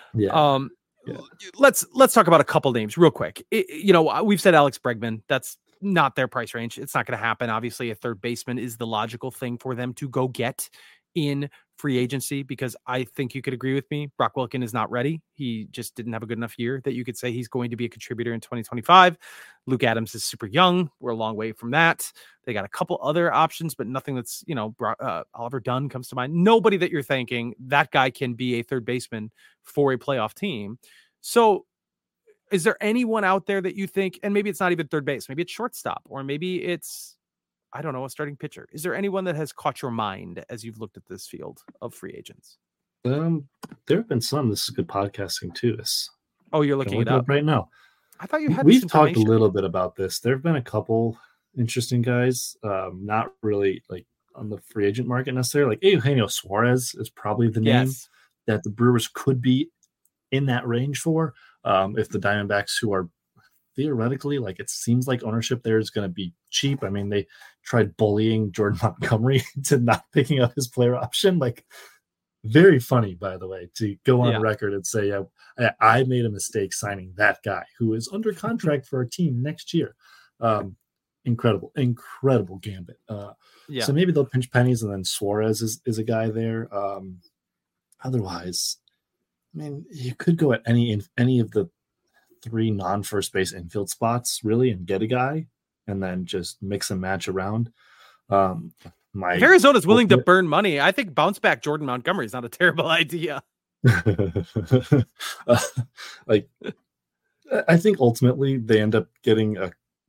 Yeah. Let's talk about a couple names real quick. We've said Alex Bregman. That's not their price range. It's not going to happen. Obviously, a third baseman is the logical thing for them to go get in free agency, because I think you could agree with me. Brock Wilken is not ready. He just didn't have a good enough year that you could say he's going to be a contributor in 2025. Luke Adams is super young. We're a long way from that. They got a couple other options, but nothing that's, Oliver Dunn comes to mind. Nobody that you're thinking that guy can be a third baseman for a playoff team. So is there anyone out there that you think, and maybe it's not even third base, maybe it's shortstop, or maybe it's, I don't know, a starting pitcher. Is there anyone that has caught your mind as you've looked at this field of free agents? There have been some. This is good podcasting too. You're looking it up right now. I thought you had. We've talked a little bit about this. There have been a couple interesting guys, not really like on the free agent market necessarily. Like Eugenio Suarez is probably the name that the Brewers could be in that range for. If the Diamondbacks, who are theoretically, like, it seems like ownership there is going to be cheap. I mean, they tried bullying Jordan Montgomery to not picking up his player option. Like, very funny, by the way, to go on record and say, I made a mistake signing that guy who is under contract for our team next year. Incredible gambit. So maybe they'll pinch pennies, and then Suarez is a guy there. Otherwise, I mean, you could go at any of the 3 non-first base infield spots, really, and get a guy, and then just mix and match around. If Arizona's willing to burn money, I think bounce back Jordan Montgomery is not a terrible idea. I think ultimately they end up getting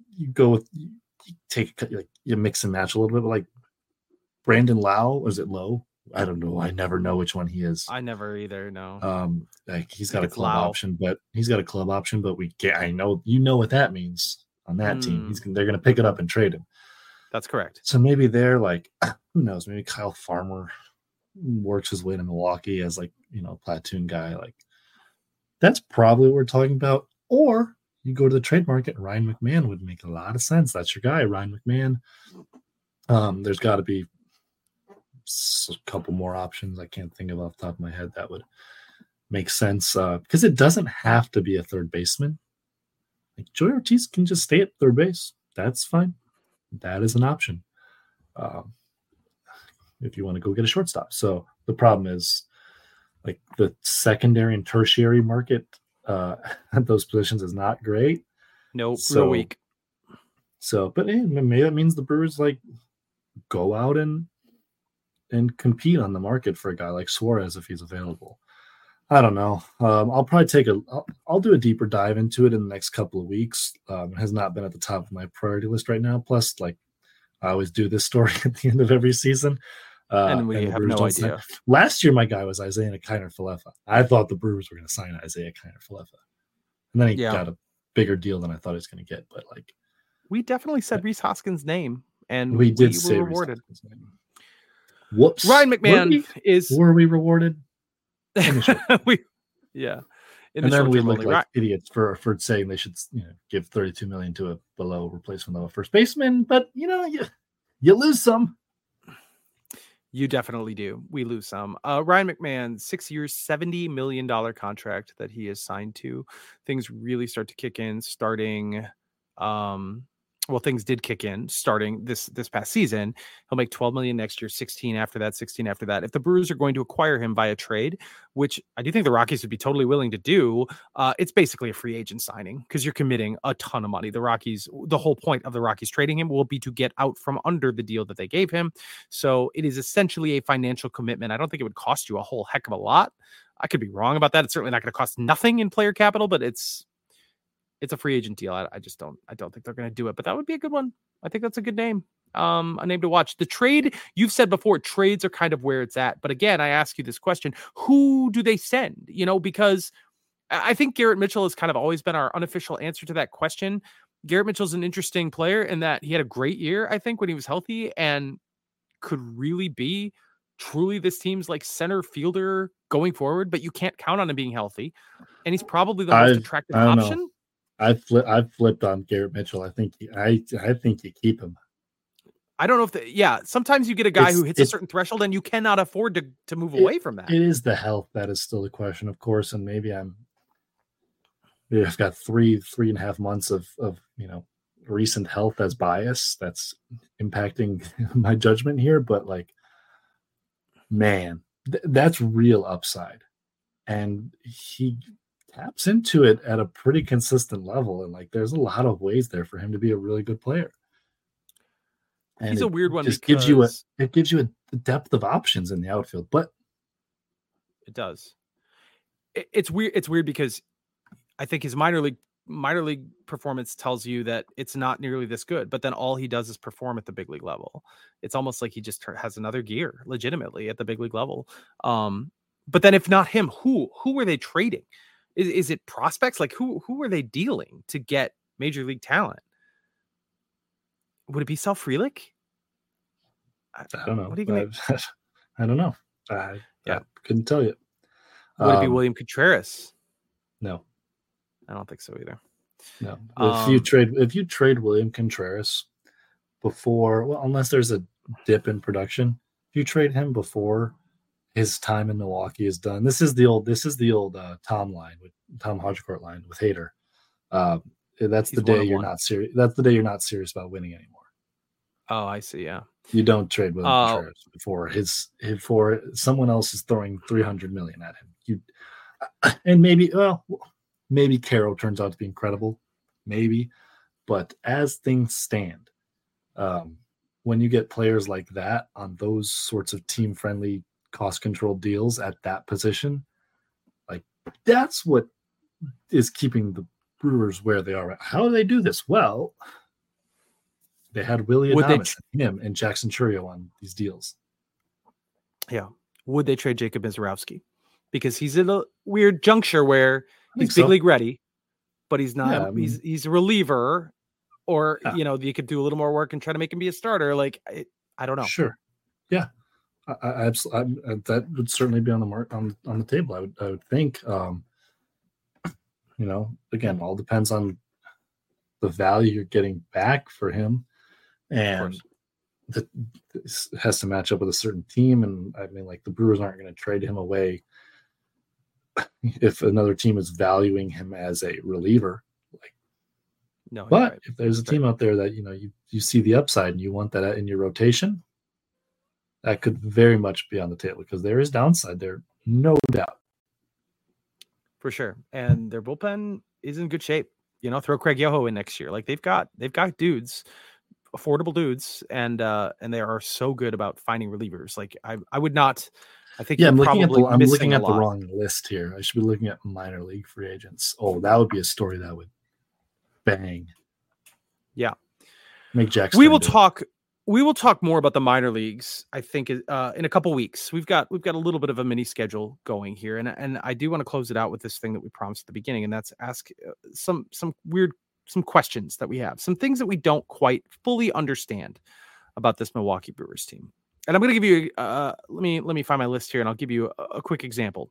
you mix and match a little bit, but like Brandon Lau, is it Lowe? I don't know. I never know which one he is. I never either. No. He's got a club option, but I know what that means on that team. They're going to pick it up and trade him. That's correct. So maybe they're like, who knows? Maybe Kyle Farmer works his way to Milwaukee as a platoon guy. Like, that's probably what we're talking about. Or you go to the trade market. Ryan McMahon would make a lot of sense. That's your guy, Ryan McMahon. There's got to be a couple more options I can't think of off the top of my head that would make sense, because it doesn't have to be a third baseman. Like, Joey Ortiz can just stay at third base. That's fine. That is an option if you want to go get a shortstop. So the problem is, like, the secondary and tertiary market at those positions is not great. Nope, real weak. So, but maybe that means the Brewers go out and compete on the market for a guy like Suarez if he's available. I don't know. I'll probably I'll do a deeper dive into it in the next couple of weeks. It has not been at the top of my priority list right now. Plus, I always do this story at the end of every season. And we have no idea. Last year, my guy was Isaiah Kiner-Falefa. I thought the Brewers were going to sign Isaiah Kiner-Falefa. And then he got a bigger deal than I thought he was going to get. But we definitely said Rhys Hoskins' name, and we did were rewarded. Whoops. Ryan McMahon were we rewarded? And then we look like idiots for saying they should give $32 million to a below replacement of a first baseman, but you lose some. You definitely do. We lose some. Ryan McMahon, 6 years, $70 million contract that he is signed to. Things really start to kick in starting. Things did kick in starting this past season. He'll make $12 million next year, 16 after that. If the Brewers are going to acquire him via trade, which I do think the Rockies would be totally willing to do, it's basically a free agent signing because you're committing a ton of money. The whole point of the Rockies trading him will be to get out from under the deal that they gave him. So it is essentially a financial commitment. I don't think it would cost you a whole heck of a lot. I could be wrong about that. It's certainly not going to cost nothing in player capital, but it's a free agent deal. I don't think they're going to do it, but that would be a good one. I think that's a good name. A name to watch. The trade, you've said before, trades are kind of where it's at. But again, I ask you this question: who do they send? Because I think Garrett Mitchell has kind of always been our unofficial answer to that question. Garrett Mitchell's an interesting player in that he had a great year, I think, when he was healthy, and could really be truly this team's center fielder going forward. But you can't count on him being healthy, and he's probably the most attractive option. Know. I've flipped on Garrett Mitchell. I think you keep him. I don't know if sometimes you get a guy who hits a certain threshold and you cannot afford to move away from that. It is the health that is still the question, of course, and maybe I've got 3.5 months of recent health as bias that's impacting my judgment here, but like, man, that's real upside. And he taps into it at a pretty consistent level. And like, there's a lot of ways there for him to be a really good player. And he's a weird one just because gives you a depth of options in the outfield, but it does. It's weird. It's weird because I think his minor league performance tells you that it's not nearly this good, but then all he does is perform at the big league level. It's almost like he just has another gear legitimately at the big league level. But then if not him, who are they trading? Is it prospects? Like who are they dealing to get major league talent? Would it be Sal Frelick? I don't know. What are you gonna... I don't know. I couldn't tell you. Would it be William Contreras? No, I don't think so either. No. If you trade William Contreras before, well, unless there's a dip in production, if you trade him before his time in Milwaukee is done, this is the old Tom Hodgecourt line with Hader. That's the day you're not serious. That's the day you're not serious about winning anymore. Oh, I see. Yeah, you don't trade William Contreras before someone else is throwing $300 million at him. And maybe Carroll turns out to be incredible, maybe, but as things stand, when you get players like that on those sorts of team-friendly, cost-controlled deals at that position, like that's what is keeping the Brewers where they are. How do they do this? Well, they had Willie Adames, him, and Jackson Chourio on these deals. Yeah. Would they trade Jacob Mizorowski? Because he's in a weird juncture where he's big league ready, but he's not. Yeah, he's a reliever, or you could do a little more work and try to make him be a starter. Like I don't know. Sure. Yeah. I that would certainly be on the table. I would think. Again, all depends on the value you're getting back for him, and this has to match up with a certain team. And I mean, like the Brewers aren't going to trade him away if another team is valuing him as a reliever. No, but right. If there's a team out there that you see the upside and you want that in your rotation, that could very much be on the table because there is downside there, no doubt. For sure. And their bullpen is in good shape. Throw Craig Yoho in next year. Like they've got dudes, affordable dudes, and they are so good about finding relievers. Like I would not. I think I'm looking at the wrong list here. I should be looking at minor league free agents. Oh, that would be a story that would bang. Yeah. Make Jackson. We will talk more about the minor leagues, I think, in a couple weeks. We've got a little bit of a mini schedule going here, and I do want to close it out with this thing that we promised at the beginning, and that's ask some questions that we have, some things that we don't quite fully understand about this Milwaukee Brewers team. And I'm going to give you let me find my list here, and I'll give you a quick example.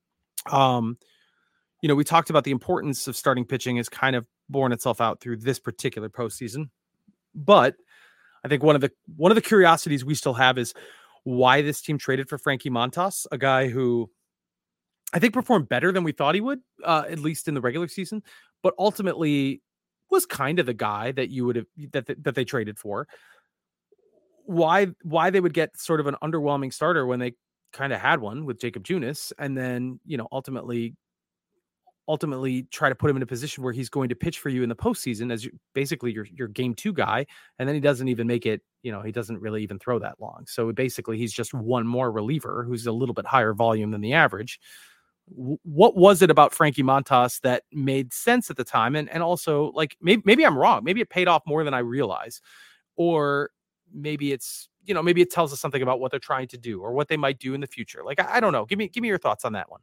We talked about the importance of starting pitching has kind of borne itself out through this particular postseason, but I think one of the curiosities we still have is why this team traded for Frankie Montas, a guy who I think performed better than we thought he would, at least in the regular season, but ultimately was kind of the guy that you would have that they traded for. Why they would get sort of an underwhelming starter when they kind of had one with Jacob Junis, and then ultimately try to put him in a position where he's going to pitch for you in the postseason as basically your game 2 guy. And then he doesn't even make it, he doesn't really even throw that long. So basically he's just one more reliever who's a little bit higher volume than the average. What was it about Frankie Montas that made sense at the time? And also like, maybe I'm wrong. Maybe it paid off more than I realize, or maybe it's, maybe it tells us something about what they're trying to do or what they might do in the future. Like, I don't know. Give me your thoughts on that one.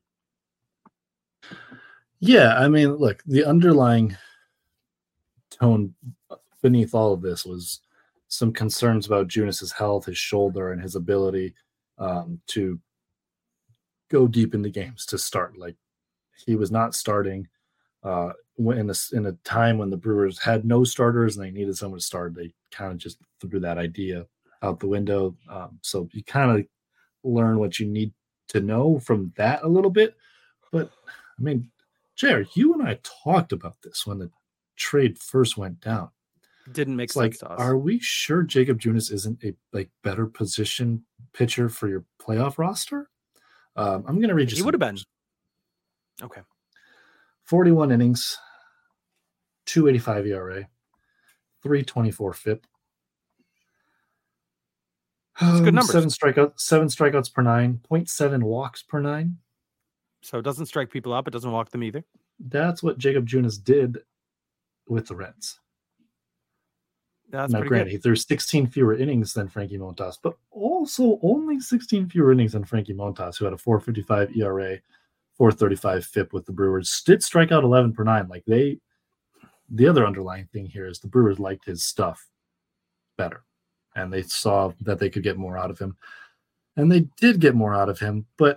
Yeah, I mean, look, the underlying tone beneath all of this was some concerns about Junis's health, his shoulder, and his ability to go deep into games to start. Like he was not starting in a time when the Brewers had no starters and they needed someone to start. They kind of just threw that idea out the window. So you kind of learn what you need to know from that a little bit. But I mean, Jared, you and I talked about this when the trade first went down. Didn't make It's sense like, to us. are we sure Jacob Junis isn't a better position pitcher for your playoff roster? I'm going to read you. He would have been. Okay. 41 innings, 2.85 ERA, 3.24 FIP. It's good numbers. 7 strikeouts per 9, 0.7 walks per 9. So it doesn't strike people out, but doesn't walk them either. That's what Jacob Junis did with the Reds. That's now, pretty granted, good. he threw 16 fewer innings than Frankie Montas, but also only 16 fewer innings than Frankie Montas, who had a 4.55 ERA, 4.35 FIP with the Brewers. Did strike out 11 per 9. Like the other underlying thing here is the Brewers liked his stuff better, and they saw that they could get more out of him, and they did get more out of him, but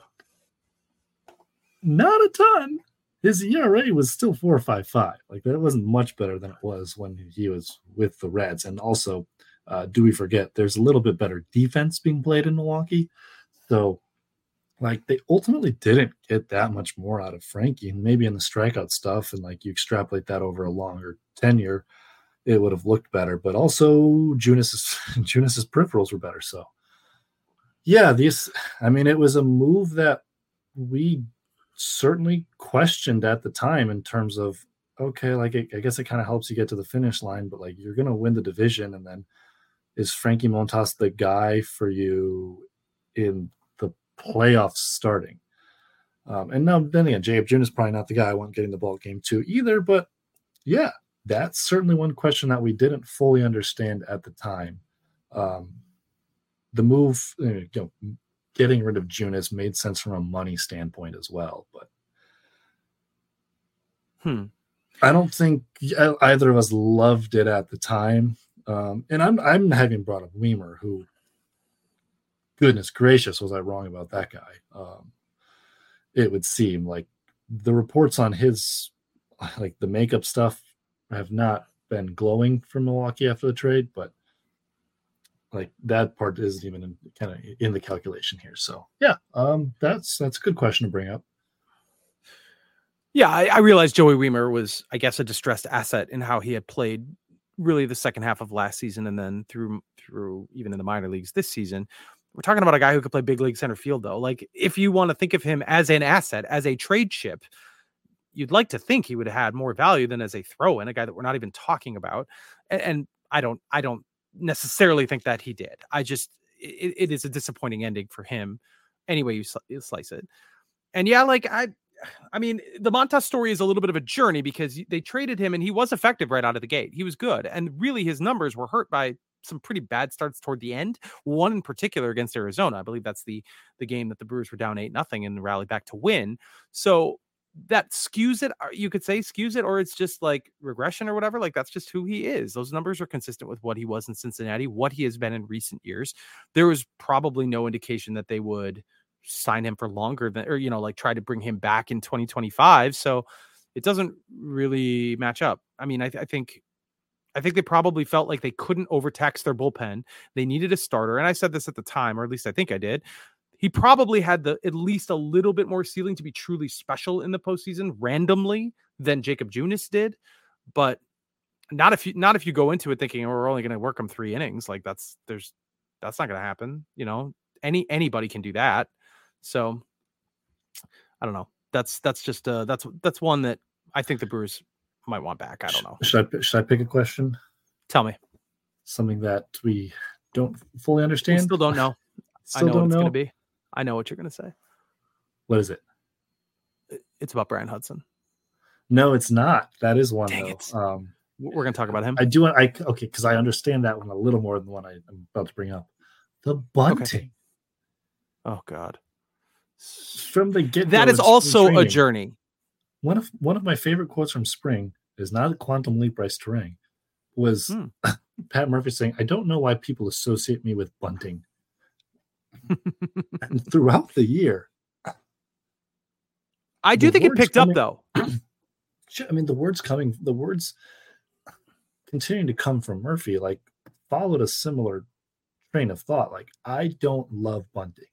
not a ton. His ERA was still 4.55. Like that wasn't much better than it was when he was with the Reds. And also, do we forget there's a little bit better defense being played in Milwaukee? So, like they ultimately didn't get that much more out of Frankie. And maybe in the strikeout stuff, and like you extrapolate that over a longer tenure, it would have looked better. But also, Junis's peripherals were better. So, yeah, it was a move that we certainly questioned at the time in terms of, okay, like I guess it kind of helps you get to the finish line, but like you're going to win the division, and then is Frankie Montas the guy for you in the playoffs starting? And now then again, Jacob Junis is probably not the guy I want getting the ball game to either, but yeah, that's certainly one question that we didn't fully understand at the time. The move, getting rid of Junis made sense from a money standpoint as well, but I don't think either of us loved it at the time. And I'm having brought up Weimer, who, goodness gracious, was I wrong about that guy? It would seem like the reports on his, like the makeup stuff, have not been glowing from Milwaukee after the trade, but like that part isn't even kind of in the calculation here. So yeah, that's a good question to bring up. Yeah, I realized Joey Weimer was, I guess, a distressed asset in how he had played really the second half of last season, and then through even in the minor leagues this season. We're talking about a guy who could play big league center field, though. Like if you want to think of him as an asset, as a trade chip, you'd like to think he would have had more value than as a throw-in, a guy that we're not even talking about. And I don't necessarily think that he did. It is a disappointing ending for him any way you slice it. And yeah, like I mean, the Montas story is a little bit of a journey because they traded him and he was effective right out of the gate. He was good. And really his numbers were hurt by some pretty bad starts toward the end. One in particular against Arizona. I believe that's the game that the Brewers were down 8-0 and rallied back to win. So that skews it. You could say skews it, or it's just like regression or whatever. Like that's just who he is. Those numbers are consistent with what he was in Cincinnati, what he has been in recent years. There was probably no indication that they would sign him for longer than, or, like try to bring him back in 2025. So it doesn't really match up. I mean, I think they probably felt like they couldn't overtax their bullpen. They needed a starter. And I said this at the time, or at least I think I did. He probably had at least a little bit more ceiling to be truly special in the postseason randomly than Jacob Junis did. But not if you go into it thinking, we're only going to work him 3 innings. Like that's not going to happen. Anybody can do that. So I don't know. That's just that's one that I think the Brewers might want back. I don't know. Should I pick a question? Tell me. Something that we don't fully understand. We still don't know. I know what it's going to be. I know what you're going to say. What is it? It's about Brian Hudson. No, it's not. That is one. Dang though. It. We're going to talk about him. I do. Okay, because I understand that one a little more than the one I'm about to bring up. The bunting. Okay. Oh God. From the get. That is also a journey. One of my favorite quotes from spring is not a quantum leap, Bryce Terang, was Pat Murphy saying, "I don't know why people associate me with bunting." And throughout the year, I do think it picked up though. I mean, the words continuing to come from Murphy, like followed a similar train of thought. Like, I don't love bunting.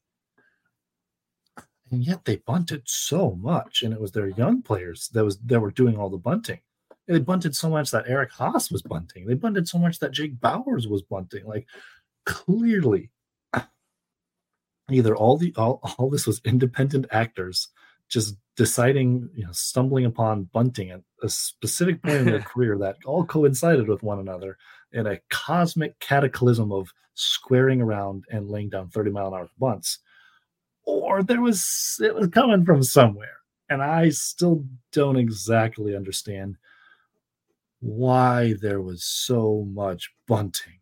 And yet they bunted so much, and it was their young players that were doing all the bunting. They bunted so much that Eric Haas was bunting. They bunted so much that Jake Bowers was bunting. Like, clearly, either all this was independent actors just deciding, stumbling upon bunting at a specific point in their career that all coincided with one another in a cosmic cataclysm of squaring around and laying down 30-mile-an-hour bunts, or it was coming from somewhere. And I still don't exactly understand why there was so much bunting.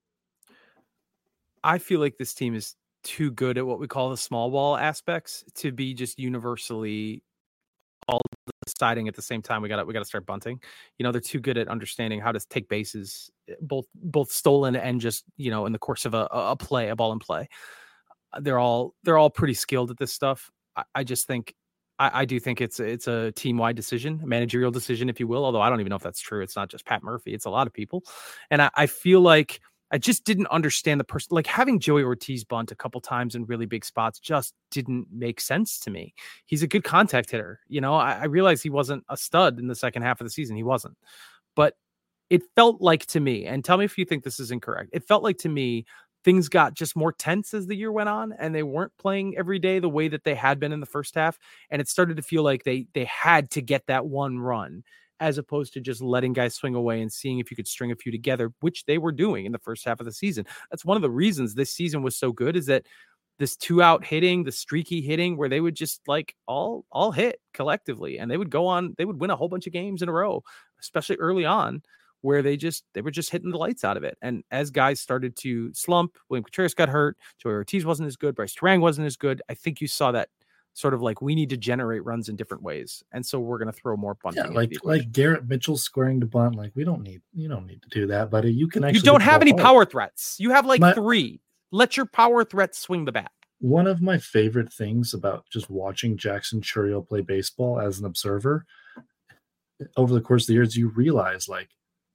I feel like this team is too good at what we call the small ball aspects to be just universally all deciding at the same time we got to start bunting. They're too good at understanding how to take bases, both stolen and just in the course of a ball in play. They're all pretty skilled at this stuff. I just think I do think it's a team-wide decision, a managerial decision, if you will, although I don't even know if that's true. It's not just Pat Murphy, it's a lot of people. And I feel like I just didn't understand the person. Like, having Joey Ortiz bunt a couple times in really big spots just didn't make sense to me. He's a good contact hitter. I realized he wasn't a stud in the second half of the season. He wasn't. But it felt like to me, and tell me if you think this is incorrect, it felt like to me things got just more tense as the year went on, and they weren't playing every day the way that they had been in the first half. And it started to feel like they had to get that one run, as opposed to just letting guys swing away and seeing if you could string a few together, which they were doing in the first half of the season. That's one of the reasons this season was so good, is that this 2-out hitting, the streaky hitting, where they would just like all hit collectively, and they would win a whole bunch of games in a row, especially early on, where they were just hitting the lights out of it. And as guys started to slump, William Contreras got hurt, Joey Ortiz wasn't as good, Bryce Terang wasn't as good. I think you saw that sort of like, we need to generate runs in different ways, and so we're going to throw more bunting. Yeah, like Garrett Mitchell squaring to bunt. Like, you don't need to do that, buddy. You can actually. You don't have any power threats. You have three. Let your power threats swing the bat. One of my favorite things about just watching Jackson Chourio play baseball as an observer over the course of the years, you realize, like,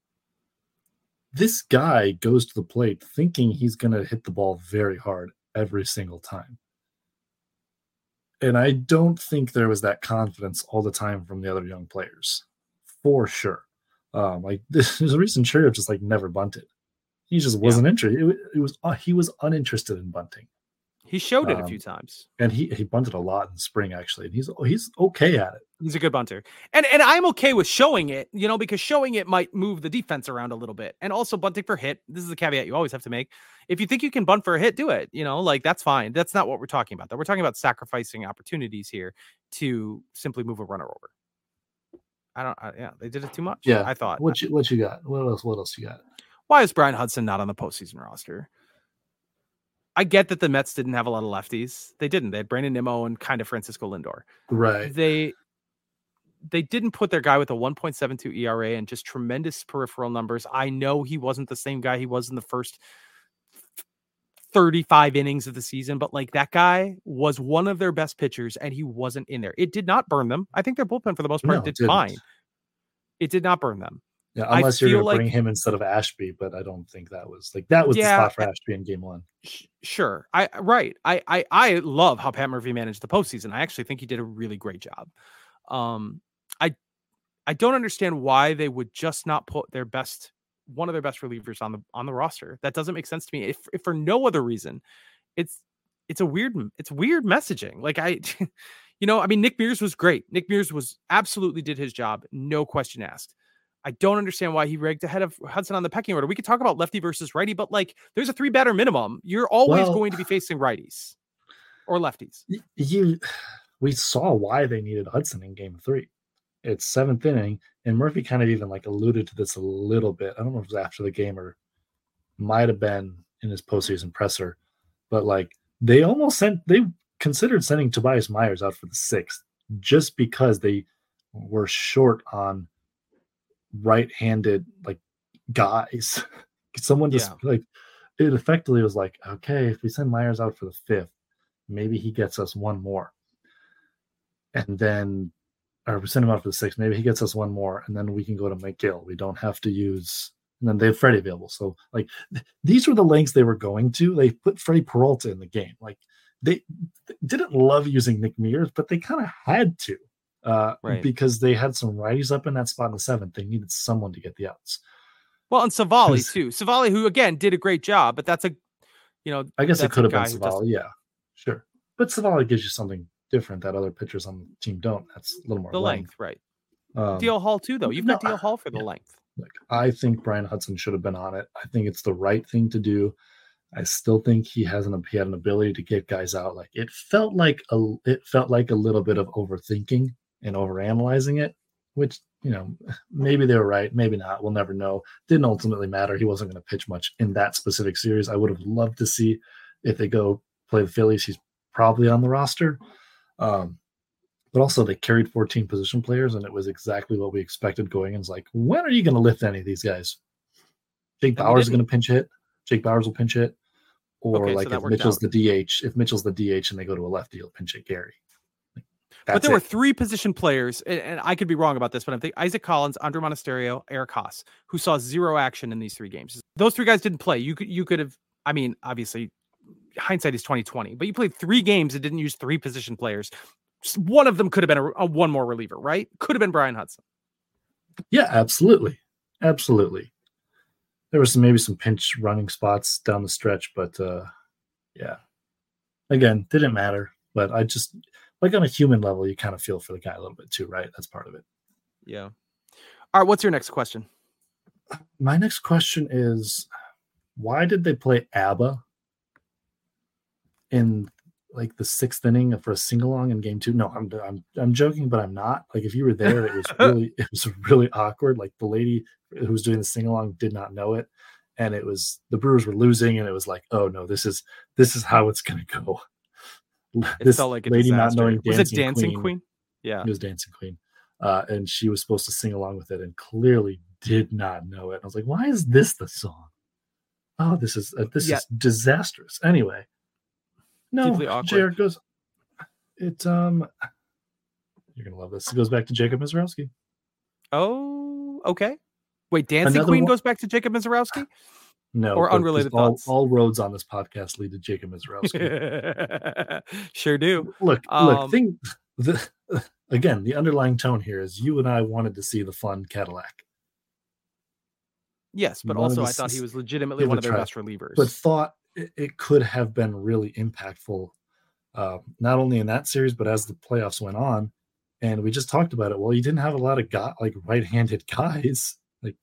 this guy goes to the plate thinking he's going to hit the ball very hard every single time. And I don't think there was that confidence all the time from the other young players, for sure. There's a reason Chourio just never bunted. He just wasn't interested. He was uninterested in bunting. He showed it a few times, and he bunted a lot in spring, actually. And he's okay at it. He's a good bunter, and I'm okay with showing it, because showing it might move the defense around a little bit, and also bunting for hit. This is a caveat you always have to make. If you think you can bunt for a hit, do it. That's fine. That's not what we're talking about. Though we're talking about sacrificing opportunities here to simply move a runner over. They did it too much. Yeah, I thought. What you got? What else you got? Why is Brian Hudson not on the postseason roster? I get that the Mets didn't have a lot of lefties. They didn't. They had Brandon Nimmo and kind of Francisco Lindor. Right. They didn't put their guy with a 1.72 ERA and just tremendous peripheral numbers. I know he wasn't the same guy he was in the first 35 innings of the season, but that guy was one of their best pitchers, and he wasn't in there. It did not burn them. I think their bullpen, for the most part, did fine. It did not burn them. Yeah, unless you're going to bring him instead of Ashby, but I don't think that was the spot for Ashby in game one. Sure. I love how Pat Murphy managed the postseason. I actually think he did a really great job. I don't understand why they would just not put one of their best relievers on the roster. That doesn't make sense to me. If for no other reason, it's weird messaging. Nick Mears was great. Nick Mears absolutely did his job. No question asked. I don't understand why he ranked ahead of Hudson on the pecking order. We could talk about lefty versus righty, but there's a 3-batter minimum. You're always going to be facing righties or lefties. We saw why they needed Hudson in game 3. It's 7th inning, and Murphy kind of even alluded to this a little bit. I don't know if it was after the game or might have been in his postseason presser, but they considered sending Tobias Myers out for the 6th just because they were short on right-handed guys. Someone just it effectively was okay, if we send Myers out for the 5th, maybe he gets us one more, and then we send him out for the 6th, maybe he gets us one more, and then we can go to McGill. We don't have to use, and then they have Freddie available. So these were the lengths they were going to. They put Freddie Peralta in the game. They didn't love using Nick Mears, but they kind of had to. Right. because they had some righties up in that spot in the 7th. They needed someone to get the outs. Well, and Savali too. Savali, who again did a great job, but that's I guess it could have been Savali. Yeah, sure. But Savali gives you something different that other pitchers on the team don't. That's a little more length, right? DL Hall too, though. You've got DL Hall for the length. Like, I think Brian Hudson should have been on it. I think it's the right thing to do. I still think he had an ability to get guys out. Like it felt like a little bit of overthinking and overanalyzing it, which maybe they were right, maybe not. We'll never know. Didn't ultimately matter. He wasn't going to pitch much in that specific series. I would have loved to see if they go play the Phillies. He's probably on the roster. But also they carried 14 position players, and it was exactly what we expected going in. It's like, when are you going to lift any of these guys? Jake Bauers is going to pinch hit. Jake Bauers will pinch hit. Or if Mitchell's the DH and they go to a lefty, he'll pinch hit Gary. But there were 3 position players, and I could be wrong about this, but I think Isaac Collins, Andre Monasterio, Eric Haas, who saw 0 action in these 3 games. Those 3 guys didn't play. You could have, I mean, obviously hindsight is 20/20, but you played 3 games and didn't use 3 position players. One of them could have been a one more reliever, right? Could have been Brian Hudson. Yeah, absolutely. Absolutely. There was maybe some pinch running spots down the stretch, but yeah. Again, didn't matter. But I just, like on a human level, you kind of feel for the guy a little bit too, right? That's part of it. Yeah. All right, what's your next question? My next question is, why did they play ABBA in like the 6th inning for a sing-along in game 2? No, I'm joking, but I'm not. Like, if you were there, it was really awkward. Like, the lady who was doing the sing-along did not know it, and it was, the Brewers were losing, and it was like, oh no, this is how it's gonna go. It felt like a lady disaster. Not knowing Dancing, was it Dancing Queen? Yeah, it was Dancing Queen, and she was supposed to sing along with it, and clearly did not know it. And I was like, why is this the song? Oh, this is disastrous. Anyway. No, JR goes. You're gonna love this. It goes back to Jacob Mizorowski. Oh, okay. Wait, Dancing Queen goes back to Jacob Mizorowski? No, or unrelated thoughts. All roads on this podcast lead to Jacob Mizorowski. Sure do. Look. Again, the underlying tone here is you and I wanted to see the fun Cadillac. Yes, but also I thought he was legitimately one of their best relievers. But thought it could have been really impactful, not only in that series, but as the playoffs went on. And we just talked about it. Well, you didn't have a lot of right-handed guys. Like,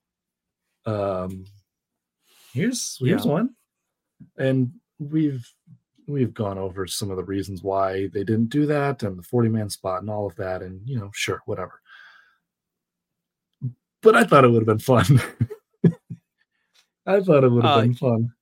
here's one. And we've gone over some of the reasons why they didn't do that, and the 40-man spot and all of that. And, sure, whatever. But I thought it would have been fun. I thought it would have been fun.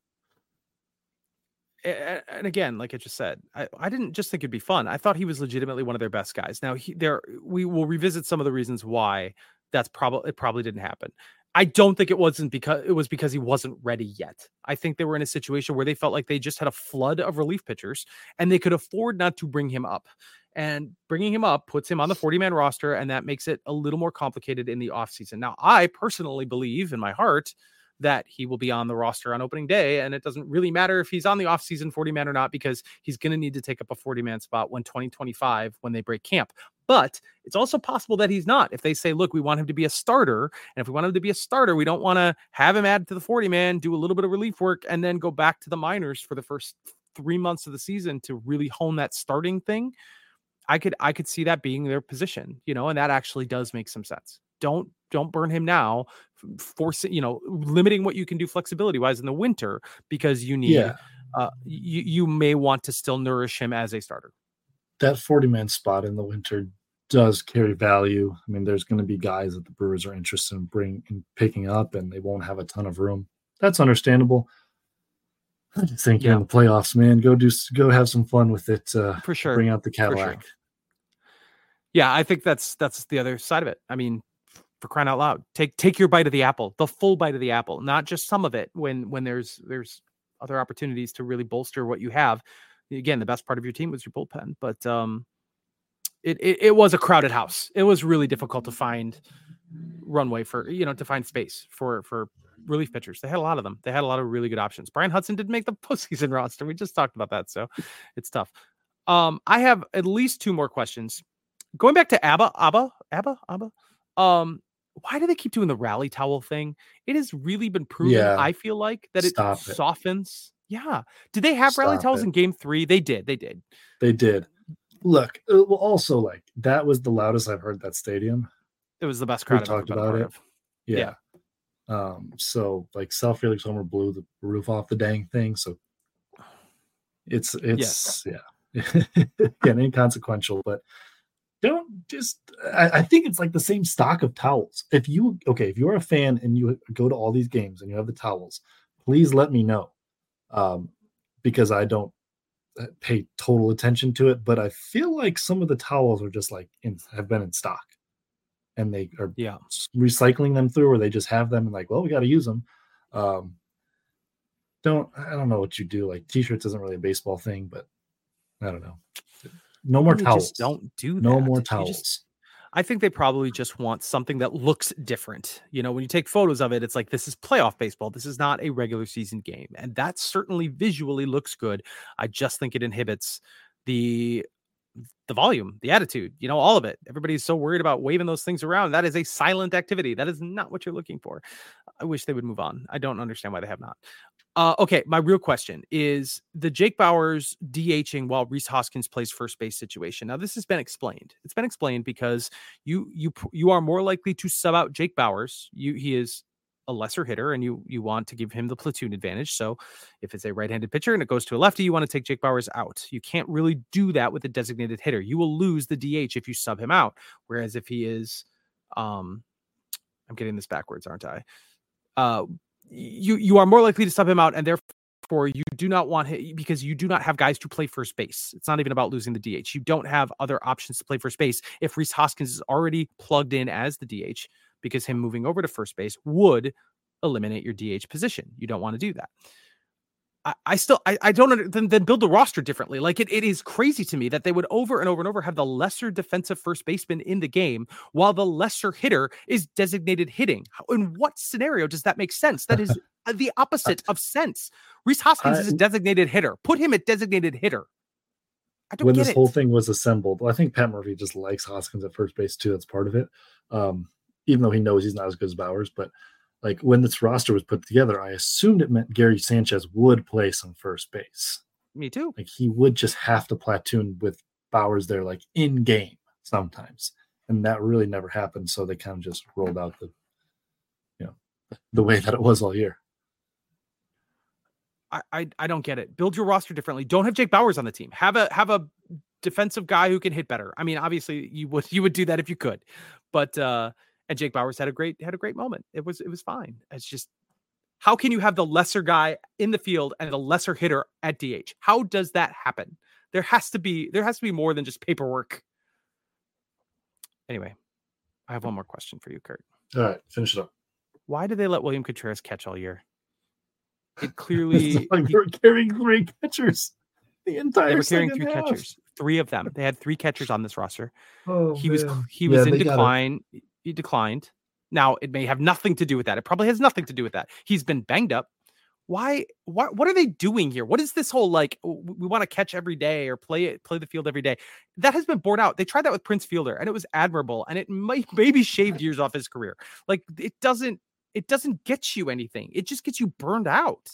And again, like I just said, I didn't just think it'd be fun. I thought he was legitimately one of their best guys. Now we will revisit some of the reasons why it probably didn't happen. I don't think it was because he wasn't ready yet. I think they were in a situation where they felt like they just had a flood of relief pitchers and they could afford not to bring him up. And bringing him up puts him on the 40-man roster, and that makes it a little more complicated in the offseason. Now, I personally believe in my heart that he will be on the roster on opening day. And it doesn't really matter if he's on the offseason 40-man or not, because he's going to need to take up a 40-man spot when 2025, when they break camp. But it's also possible that he's not. If they say, look, we want him to be a starter. And if we want him to be a starter, we don't want to have him add to the 40-man, do a little bit of relief work, and then go back to the minors for the first 3 months of the season to really hone that starting thing. I could see that being their position, and that actually does make some sense. Don't burn him now, limiting what you can do flexibility wise in the winter, because you need, you may want to still nourish him as a starter. That 40-man spot in the winter does carry value. I mean, there's going to be guys that the Brewers are interested in picking up, and they won't have a ton of room. That's understandable. I just think in the playoffs, man, go have some fun with it. For sure. Bring out the Cadillac. Sure. Yeah, I think that's the other side of it. I mean, for crying out loud, take your bite of the apple, the full bite of the apple, not just some of it. When there's other opportunities to really bolster what you have. Again, the best part of your team was your bullpen, but it was a crowded house. It was really difficult to find runway to find space for relief pitchers. They had a lot of them. They had a lot of really good options. Brian Hudson didn't make the postseason roster. We just talked about that, so it's tough. I have at least 2 more questions. Going back to ABBA. Why do they keep doing the rally towel thing? It has really been proven, Yeah. I feel like, that it Stop it. softens. Yeah. Did they have rally Stop towels it. in game 3? They did. They did. Look, well, also, like, that was the loudest I've heard that stadium. It was the best crowd I've ever talked been a about part it. of. Yeah. So like South Felix Homer blew the roof off the dang thing. So it's Yes. yeah. Again, inconsequential, but don't just I think it's like the same stock of towels. If you're a fan and you go to all these games and you have the towels, please let me know. Because I don't pay total attention to it, but I feel like some of the towels are just like have been in stock. And they are recycling them through, or they just have them and like, well, we got to use them. I don't know what you do. Like t-shirts isn't really a baseball thing, but I don't know. No more towels. Just don't do that. No more towels. I think they probably just want something that looks different. You know, when you take photos of it, it's like, this is playoff baseball. This is not a regular season game. And that certainly visually looks good. I just think it inhibits the volume, the attitude, you know, all of it. Everybody's so worried about waving those things around. That is a silent activity. That is not what you're looking for. I wish they would move on. I don't understand why they have not. Okay, my real question is the Jake Bauers DHing while Rhys Hoskins plays first base situation. Now, this has been explained. It's been explained because you are more likely to sub out Jake Bauers. He is a lesser hitter, and you want to give him the platoon advantage. So if it's a right-handed pitcher and it goes to a lefty, you want to take Jake Bauers out. You can't really do that with a designated hitter. You will lose the DH if you sub him out. Whereas if he is, I'm getting this backwards, aren't I? You are more likely to sub him out, and therefore you do not want him because you do not have guys to play first base. It's not even about losing the DH. You don't have other options to play first base if Rhys Hoskins is already plugged in as the DH, because him moving over to first base would eliminate your DH position. You don't want to do that. I don't then build the roster differently. Like it is crazy to me that they would over and over and over have the lesser defensive first baseman in the game while the lesser hitter is designated hitting. In what scenario does that make sense? That is the opposite of sense. Rhys Hoskins is a designated hitter. Put him at designated hitter. I don't when get this it. whole thing was assembled, well, I think Pat Murphy just likes Hoskins at first base too. That's part of it. Even though he knows he's not as good as Bauers, but like when this roster was put together, I assumed it meant Gary Sanchez would play some first base. Me too. Like he would just have to platoon with Bauers there, like in game sometimes, and that really never happened. So they kind of just rolled out the way that it was all year. I don't get it. Build your roster differently. Don't have Jake Bauers on the team. Have a defensive guy who can hit better. I mean, obviously you would do that if you could, but and Jake Bauers had a great moment. It was fine. It's just, how can you have the lesser guy in the field and the lesser hitter at DH? How does that happen? There has to be more than just paperwork. Anyway, I have one more question for you, Kurt. All right, finish it up. Why did they let William Contreras catch all year? It clearly like they were carrying 3 catchers the entire. They were carrying 3 half. catchers. 3 of them. They had 3 catchers on this roster. Oh, he was in decline. He declined. Now it may have nothing to do with that. It probably has nothing to do with that. He's been banged up. Why? What are they doing here? What is this whole like we want to catch every day or play the field every day? That has been borne out. They tried that with Prince Fielder and it was admirable, and it maybe shaved years off his career. Like it doesn't get you anything. It just gets you burned out.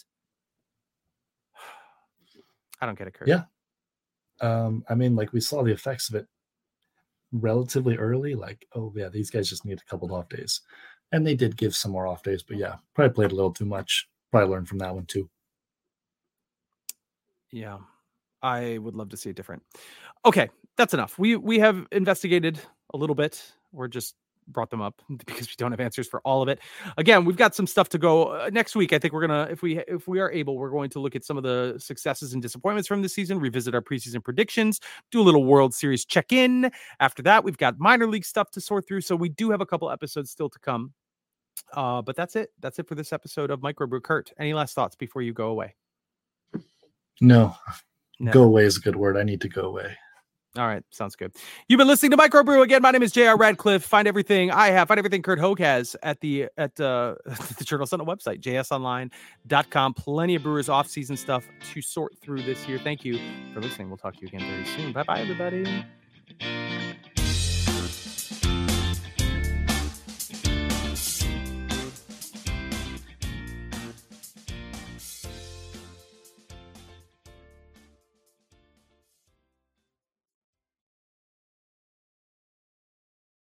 I don't get it, Kurt. Yeah. I mean, like we saw the effects of it relatively early. Like, oh yeah, these guys just need a couple of off days, and they did give some more off days. But yeah, probably played a little too much. Probably learned from that one too. Yeah, I would love to see it different. Okay, that's enough. We have investigated a little bit. We're just brought them up because we don't have answers for all of it. Again, we've got some stuff to go next week. I think we're gonna, if we are able, we're going to look at some of the successes and disappointments from this season, revisit our preseason predictions, do a little World Series check-in. After that, we've got minor league stuff to sort through, so we do have a couple episodes still to come. But that's it for this episode of Microbrew. Kurt, any last thoughts before you go away? No. Go away is a good word. I need to go away. All right. Sounds good. You've been listening to Microbrew. Again, my name is J.R. Radcliffe. Find everything Kurt Hogue has at the Journal Sentinel website, jsonline.com. Plenty of Brewers off-season stuff to sort through this year. Thank you for listening. We'll talk to you again very soon. Bye-bye, everybody.